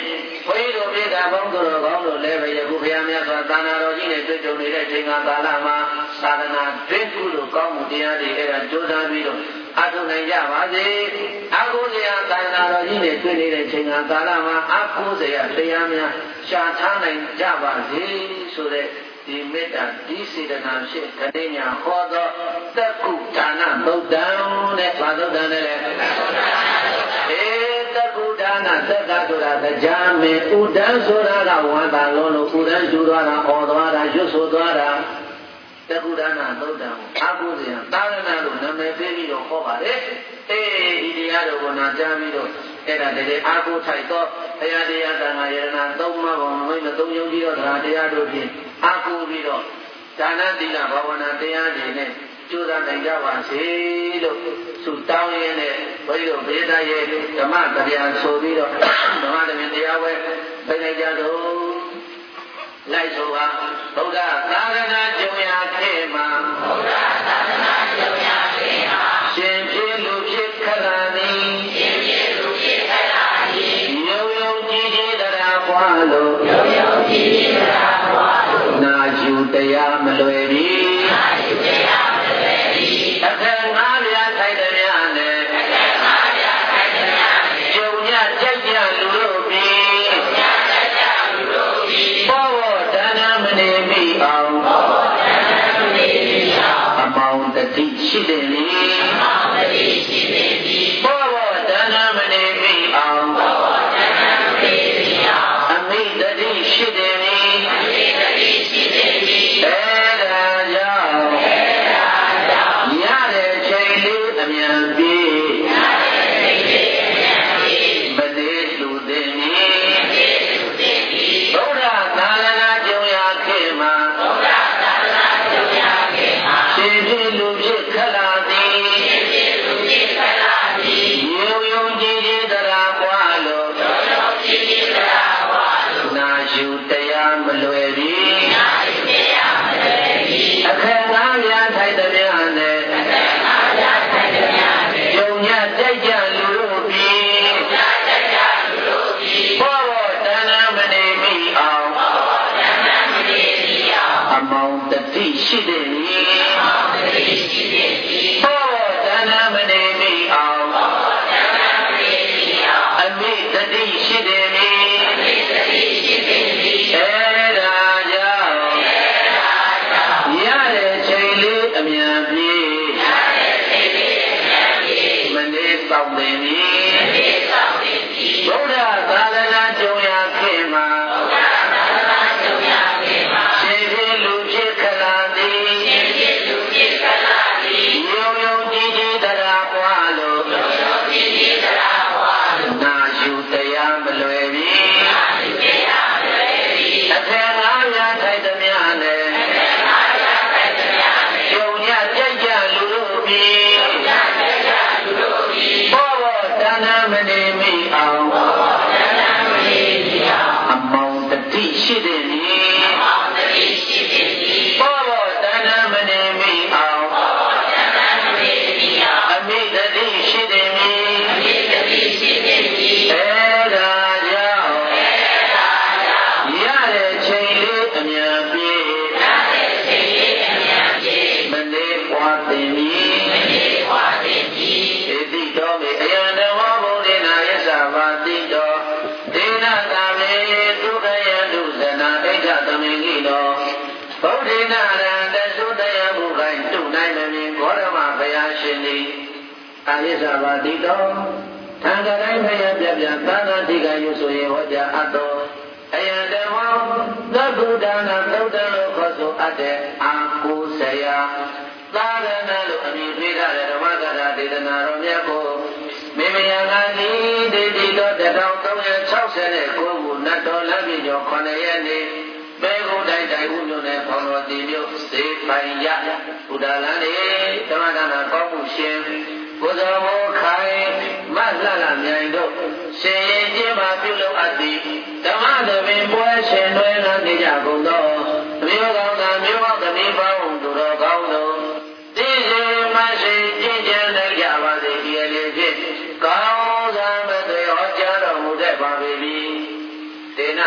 ဘုန်းကြီးတို့ပြည်သာဘုန်းတော်ကောင်းတို့လည်းပဲယခုဘုရားမြတ်စွာသာနာတော်ကြီးနဲ့တွေ့ကြုံနေတဲ့အချိန်ကာလမှာသာသနာ့ဒိဋ္ဌိလိုကောင်းမှုတရားတွေအဲ့ဒါကြိုးစားပြီးတော့အထုနိုင်ကြပါစေအကုသရာသာသနာတော်ကြီးနဲ့တွေ့နေတဲ့အချိန်ကာလမှာအကုသရာတရားများရှားထားနိုင်ကြပါစေဆိုတဲ့ဒီမေတ္တာဒီစေတနာဖြင့်ခဏညာဟောသောသက္ကုဒါနဗုဒ္ဓံနဲ့ဘာသုဒ္ဓံနဲ့လဲအေသက္ကုဒါနသက္ကဆိုတာတရားမေဥဒံဆိုတာကဝန္တာလုံးလို့ဥဒံကျူသွားတာအော်သွားတာရွတ်ဆိုသွားတာသက္ကုဒါနဗုဒ္ဓံအာဟုဇယသာရဏလို့နာမည်ပေးပြီးတော့ဟောပါတယ်အေဒီတရားတော်ကိုနာကြားပြီးတော့အဲ့ဒါတည်းအာဟုထိုက်တော့တရားတရားသံဃာယရဏသုံးပါးပေါ်မိမသုံးယုံကြည်တော့တရားတရားတို့ဖြင့်အာဟုပြီးတော့ဒါနသီလဘာဝနာတရားတွေနဲ့ကျိုးစားနိုင်ကြပါစေလို့ဆုတောင်းရင်းနဲ့ဘုရားတို့ဘေးသားရဲ့ဓမ္မတရားဆိုပြီးတော့ဓမ္မတရားဝဲပြနေကြတော့လိုက်ဆိုပါဗုဒ္ဓသာသနာကျုံရာခေမှာဗုဒ္ဓသာသနာကျုံရာခေမှာရှင်ဖြစ်လူဖြစ်ခလာသည်ရှင်ဖြစ်လူဖြစ်ခလာသည်ယုံယုံကြည်ကြည်တရားပွားလို့ယုံယုံကြည်ကြည်တရားပွားလို့နာယူတရားမလွယ်ပြီနာယူတရားမလွယ်ပြီအခက်ငါးပြားထိုက်တရားနဲ့အခက်ငါးပြားထိုက်တရားနဲ့ကျုံညကြိုက်ကြလူတို့ပြီကျုံညကြိုက်ကြလူတို့ပြီဘောဘောဒါနမနေပြီအောင်ဘောဘောဒါနမနေပြီအောင်အမောင်တတိရှိတယ်လေအမောင်တတိရှိတယ်ပြီဘောဘောဒါနမနေပြီအောင်ဘောဘောဒါနမနေပြီအောင်အမိတတိရှိတယ်လေအမိတတိရှိတယ်ပြီအဲဒါကြောင့်အဲဒါကြောင့်ရတဲ့ချိန်လေးအမြန်ပြေးရတဲ့ချိန်လေးအမြန်ပြေးမသေးလူသိနေမသေးလူသိနေဘုရားသာသနာကျုံရာခေမှာဘုရားသာသနာကျုံရာခေမှာရှင်ဖြစ်လူဖြစ်ခလာသည်ရှင်ဖြစ်လူဖြစ်ခလာသည်ယုံယုံကြည်ကြည်တရားပွားလို့ယုံယုံကြည်ကြည်တရားပွားလို့နာယူတရားမလွယ်ပြီနာယူတရားမလွယ်ပြီအခက်ငါးပြားထိုက်တရားနဲ့အခက်ငါးပြားထိုက်တရားနဲ့ယုံညကြိုက်ကြလူတို့ပြီယုံညကြိုက်ကြလူတို့ပြီဘောဘောတဏ္ဍမနေပြီအောင်ဘောဘောတဏ္ဍမနေပြီအောင်အမောင်တတိရှိတယ်လေအမောင်တတိရှိတယ်လေဘောဘောတဏ္ဍမနေပြီအောင်ဘောဘောတဏ္ဍမနေပြီအောင်အမိတတိရှိတယ်လေအမိတတိရှိတယ်လေအဲဒါကြောင့်အဲဒါကြောင့်ရတဲ့ချိန်လေးအမြန်ပြေးရတဲ့ချိန်လေးအမြန်ပြေးမနေဆောင်တယ်ပြီမနေဆောင်တယ်ပြီဘုရားသာသနာကျုံရာခေမှာဘုရားသာသနာကျုံရာခေမှာရှင်ဖြစ်လူဖြစ်ခလာသည်ရှင်ဖြစ်လူဖြစ်ခလာသည်ယုံယုံကြည်ကြည်တရားပွားလို့ယုံယုံကြည်ကြည်တရားပွားလို့နာယူတရားမလွယ်ပြီနာယူတရားမလွယ်ပြီအခက်ငါးပြားထိုက်သည်များနဲ့အခက်ငါးပြားထိုက်သည်များနဲ့ယုံညကြိုက်ကြလူတို့ပြီယုံညကြိုက်ကြလူတို့ပြီဘောဘောတဏ္ဍမနေမိအောင်ဘောဘောတဏ္ဍမနေမိအောင်အမောင်တတိရှိတယ်လေအမောင်တတိရှိတယ်လေဘောဘောတဏ္ဍမနေမိအောင်ဘောဘောတဏ္ဍမနေမိအောင်အမိတတိရှိတယ်လေအမိတတိရှိတယ်လေအဲဒါကြောင့်အဲဒါကြောင့်ရတဲ့ချိန်လေးအမြန်ပြေးရတဲ့ချိန်လေးအမြန်ပြေးမနေပွားတင်ပြီမနေပွားတင်ပြီဣတိတော်မေအယံတော်ဘုဒ္ဓနာယသဘာတိတော်ဒေနသာမေဒုက္ခယတုဇနာဣဋ္ဌသမေကိတော်ဗုဒ္ဓနာရံတသုတယဘုခိုင်တုနိုင်မမြင်ဂေါရမဘုရားရှင်သည်အာယသဘာတိတော်သံဃာတိုင်းဘုရားပြပြသာသတိကယုဆိုရင်ဟောကြားအပ်တော်အယံဓမ္မောသဗ္ဗုဒ္ဓနာသုတ္တလို့ခေါ်ဆိုအပ်တဲ့အာကိုဆရာသာရဏလို့အမည်ပေးထားတဲ့ဓမ္မကထာဒေသနာတော်မြတ်ကိုမေမယံကတိဒေတိတော်တစ်ထောင်သုံးရာခြောက်ဆယ်နဲ့ကိုးခုနတ်တော်လမ်းပြကျော်ခုနှစ်ရက်နေ့ဘေကုတိုင်းတိုင်းဥမျိုးနဲ့ဖောင်တော်တီမျိုးစေပိုင်ရဘုဒ္ဓလမ်းနေဓမ္မဒါနကောင်းမှုရှင်ဘုဇောမောခိုင်မလှလှမြိုင်တို့ရှင်ရင်ကျင်းပါပြုလုပ်အပ်သည်ဓမ္မသဘင်ပွဲရှင်တွင်လာနေကြကုန်သောမျိုးကောင်းသာမျိုးကောင်းသမီးပေါင်းသူတော်ကောင်းတို့သိစေမရှိကျင့်ကြံနိုင်ကြပါစေဒီအလေးဖြင့်ကောင်းစွာမသွေဟောကြားတော်မူတတ်ပါပေ၏တေ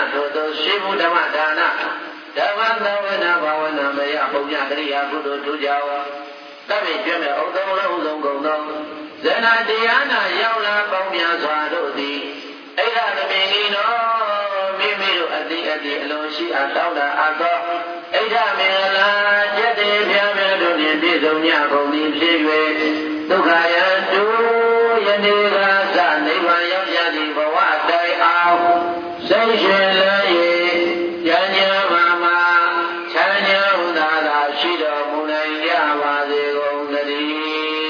တို့တို့ရှိမှုဓမ္မဒါနဓမ္မသဝနာဘာဝနာမယပုံညာကရိယာကုသိုလ်ထူကြအောင်တပိကျွမဲ့ဥသုံးလုံးဥဆုံးကုန်သောဇဏတရားနာရောက်လာပေါင်းများစွာတို့သည်အဲ့ဒါသမင်ကြီးတော်မိမိတို့အတိအတိအလိုရှိအပ်တောင်းတာအပ်သောအဲ့ဒါမင်္ဂလာကျက်တဲ့ဖျားဖျားတို့ဖြင့်ပြည့်စုံကြကုန်သည်ဖြစ်၍ဒုက္ခယံတုယနေ့ကသနိဗ္ဗာန်ရောက်ရသည့်ဘဝတိုင်အောင်စိတ်ရှင်လည်း၏ဉာဏ်ဉာဏ်မှာမှာချမ်းသာဥဒါသာရှိတော်မူနိုင်ကြပါစေကုန်သတည်း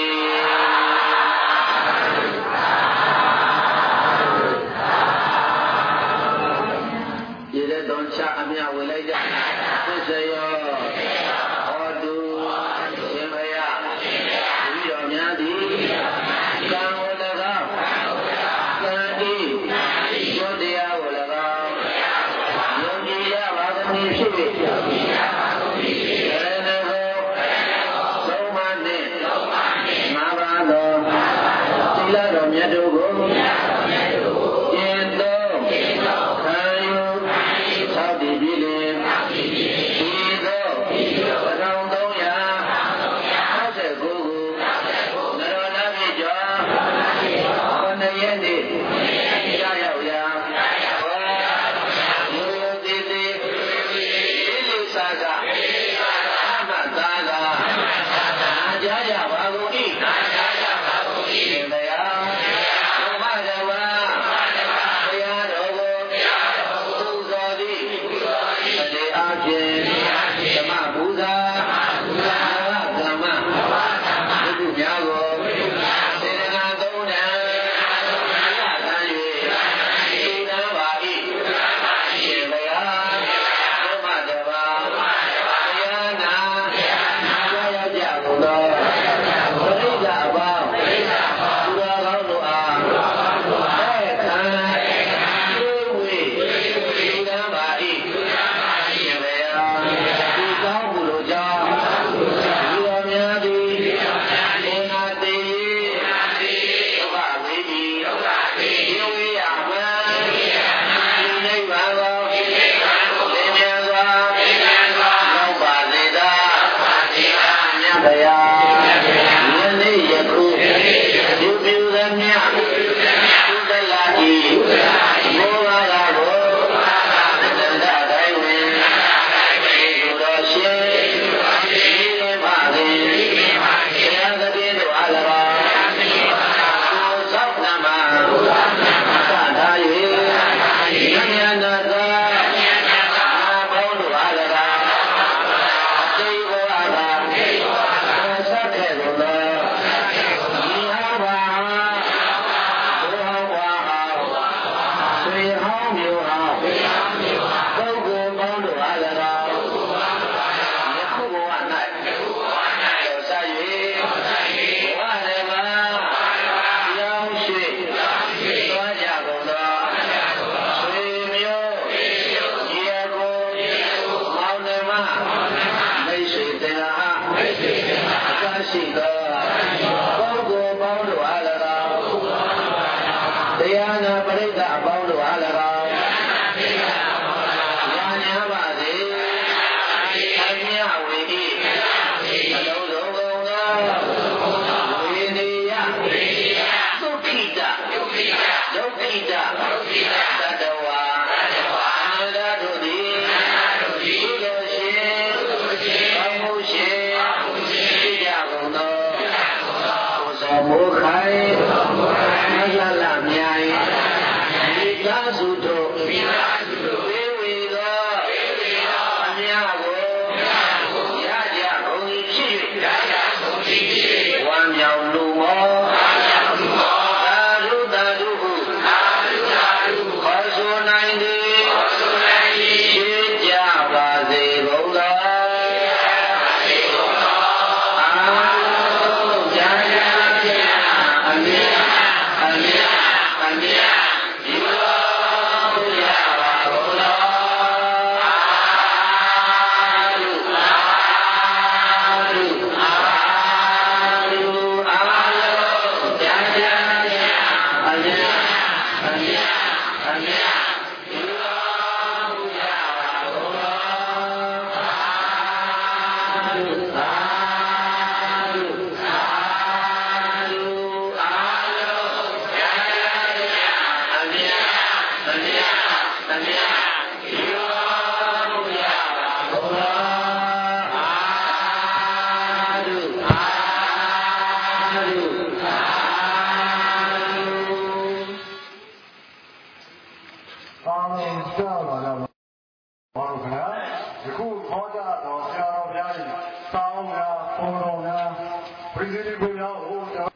ဒီတဲ့တော်ချအမြဝင်လိုက်ကြသစ္စေယောဟောတုရှင်မယဒီတော်များသည်ကံဝလကကံဤကျောတရားဝလကယုံကြည်ရပါကုန်၏ဖြစ်၍ယုံကြည်ရပါကုန်၏ဖြစ်၍ရဏဂောသုံးပါးနှင့်ငါးပါးသောသီလတော်မြတ်တို့ကိုကျင့်သုံးခံယူသောက်တည်ပြီးလင်ဒီသောတစ်ထောင်သုံးရာ၆၉ခုနရောနာပြည့်ကျော်ခုနှစ်ရက်နေ့ရရောက်ရာယုံယုံသေးသေးလေးလေးစားစားအမှတ်သားသာနာကြားရပါကုန်၏နာကြားရပါကုန်၏တရားဘုမဓမ္မဘုရားတော်ကိုပူဇော်သည်အနေအားဖြင့်ဓမ္မပူဇာဓမ္မဓမ္မဒုက္ခများကိုစေတနာသုံးတန်ရခံ၍ဤနာပါ၏ရှင်ဘုရားဘုမဓမ္မဘုရားနာကြားရကြကုန်သောပရိသတ်အပေါင်းသူတော်ကောင်းတို့အားအဲခံပြေဝေဤနာပါ၏ရှင်ဘုရားဒီကောင်းမှုတို့ကြောင့်ဒီတော်များသည်ဒေနာတိဒုက္ခဝေဤဒီဝေယမံဒီနိဗ္ဗာန်ကိုသင်မြန်စွာရောက်ပါစေသာမြတ်ဗျာယနေ့ယခုပြုပြုသမျှကုသလဤဘောဘာသာကိုသန္တာတိုင်းဝင်ဒီတော်ရှင်ဒီမှာခင်ဘုရားသခင်တို့အား၎င်းကိုသောက်နာမှာသထား၍ဉာဏ်နာသာဘောတို့အား၎င်းသိဘောအားသာဆက်ခဲ့ကုန်သောဒီဟာပါဘုရားဝါဆွေဟောင်းမျိုးဟောင်းပုဂ္ဂိုလ်ပေါင်းတို့အား၎င်းယခုဘဝ၌တော်ဆ၍ဘဝဓမ္မရောင်းရွှေသွားကြကုန်သောဆွေမျိုးရေကိုမောင်နှမမိတ်ဆွေတရားအကားရှိသောပုဂ္ဂိုလ်ပေါင်းတို့အား၎င်းတရားနာပရိသတ်အပေါင်းတို့အား၎င်းညာညာပါစေအမြဝေဤအလုံးစုံကုန်သောဝေနေယသုခိတဒုက္ခိတသတ္တဝါအနန္တတို့သည်ကုသိုလ်ရှင်ကောင်းမှုရှင်ဖြစ်ကြကုန်သောကြောက်ပါတော့ဘာလို့ခင်ဗျာဒီခုခေါ်ကြတော့ဆရာတော်ဘုရားကြီးတောင်းများပေါ်တော်များပြည်သူတွေကိုများဟို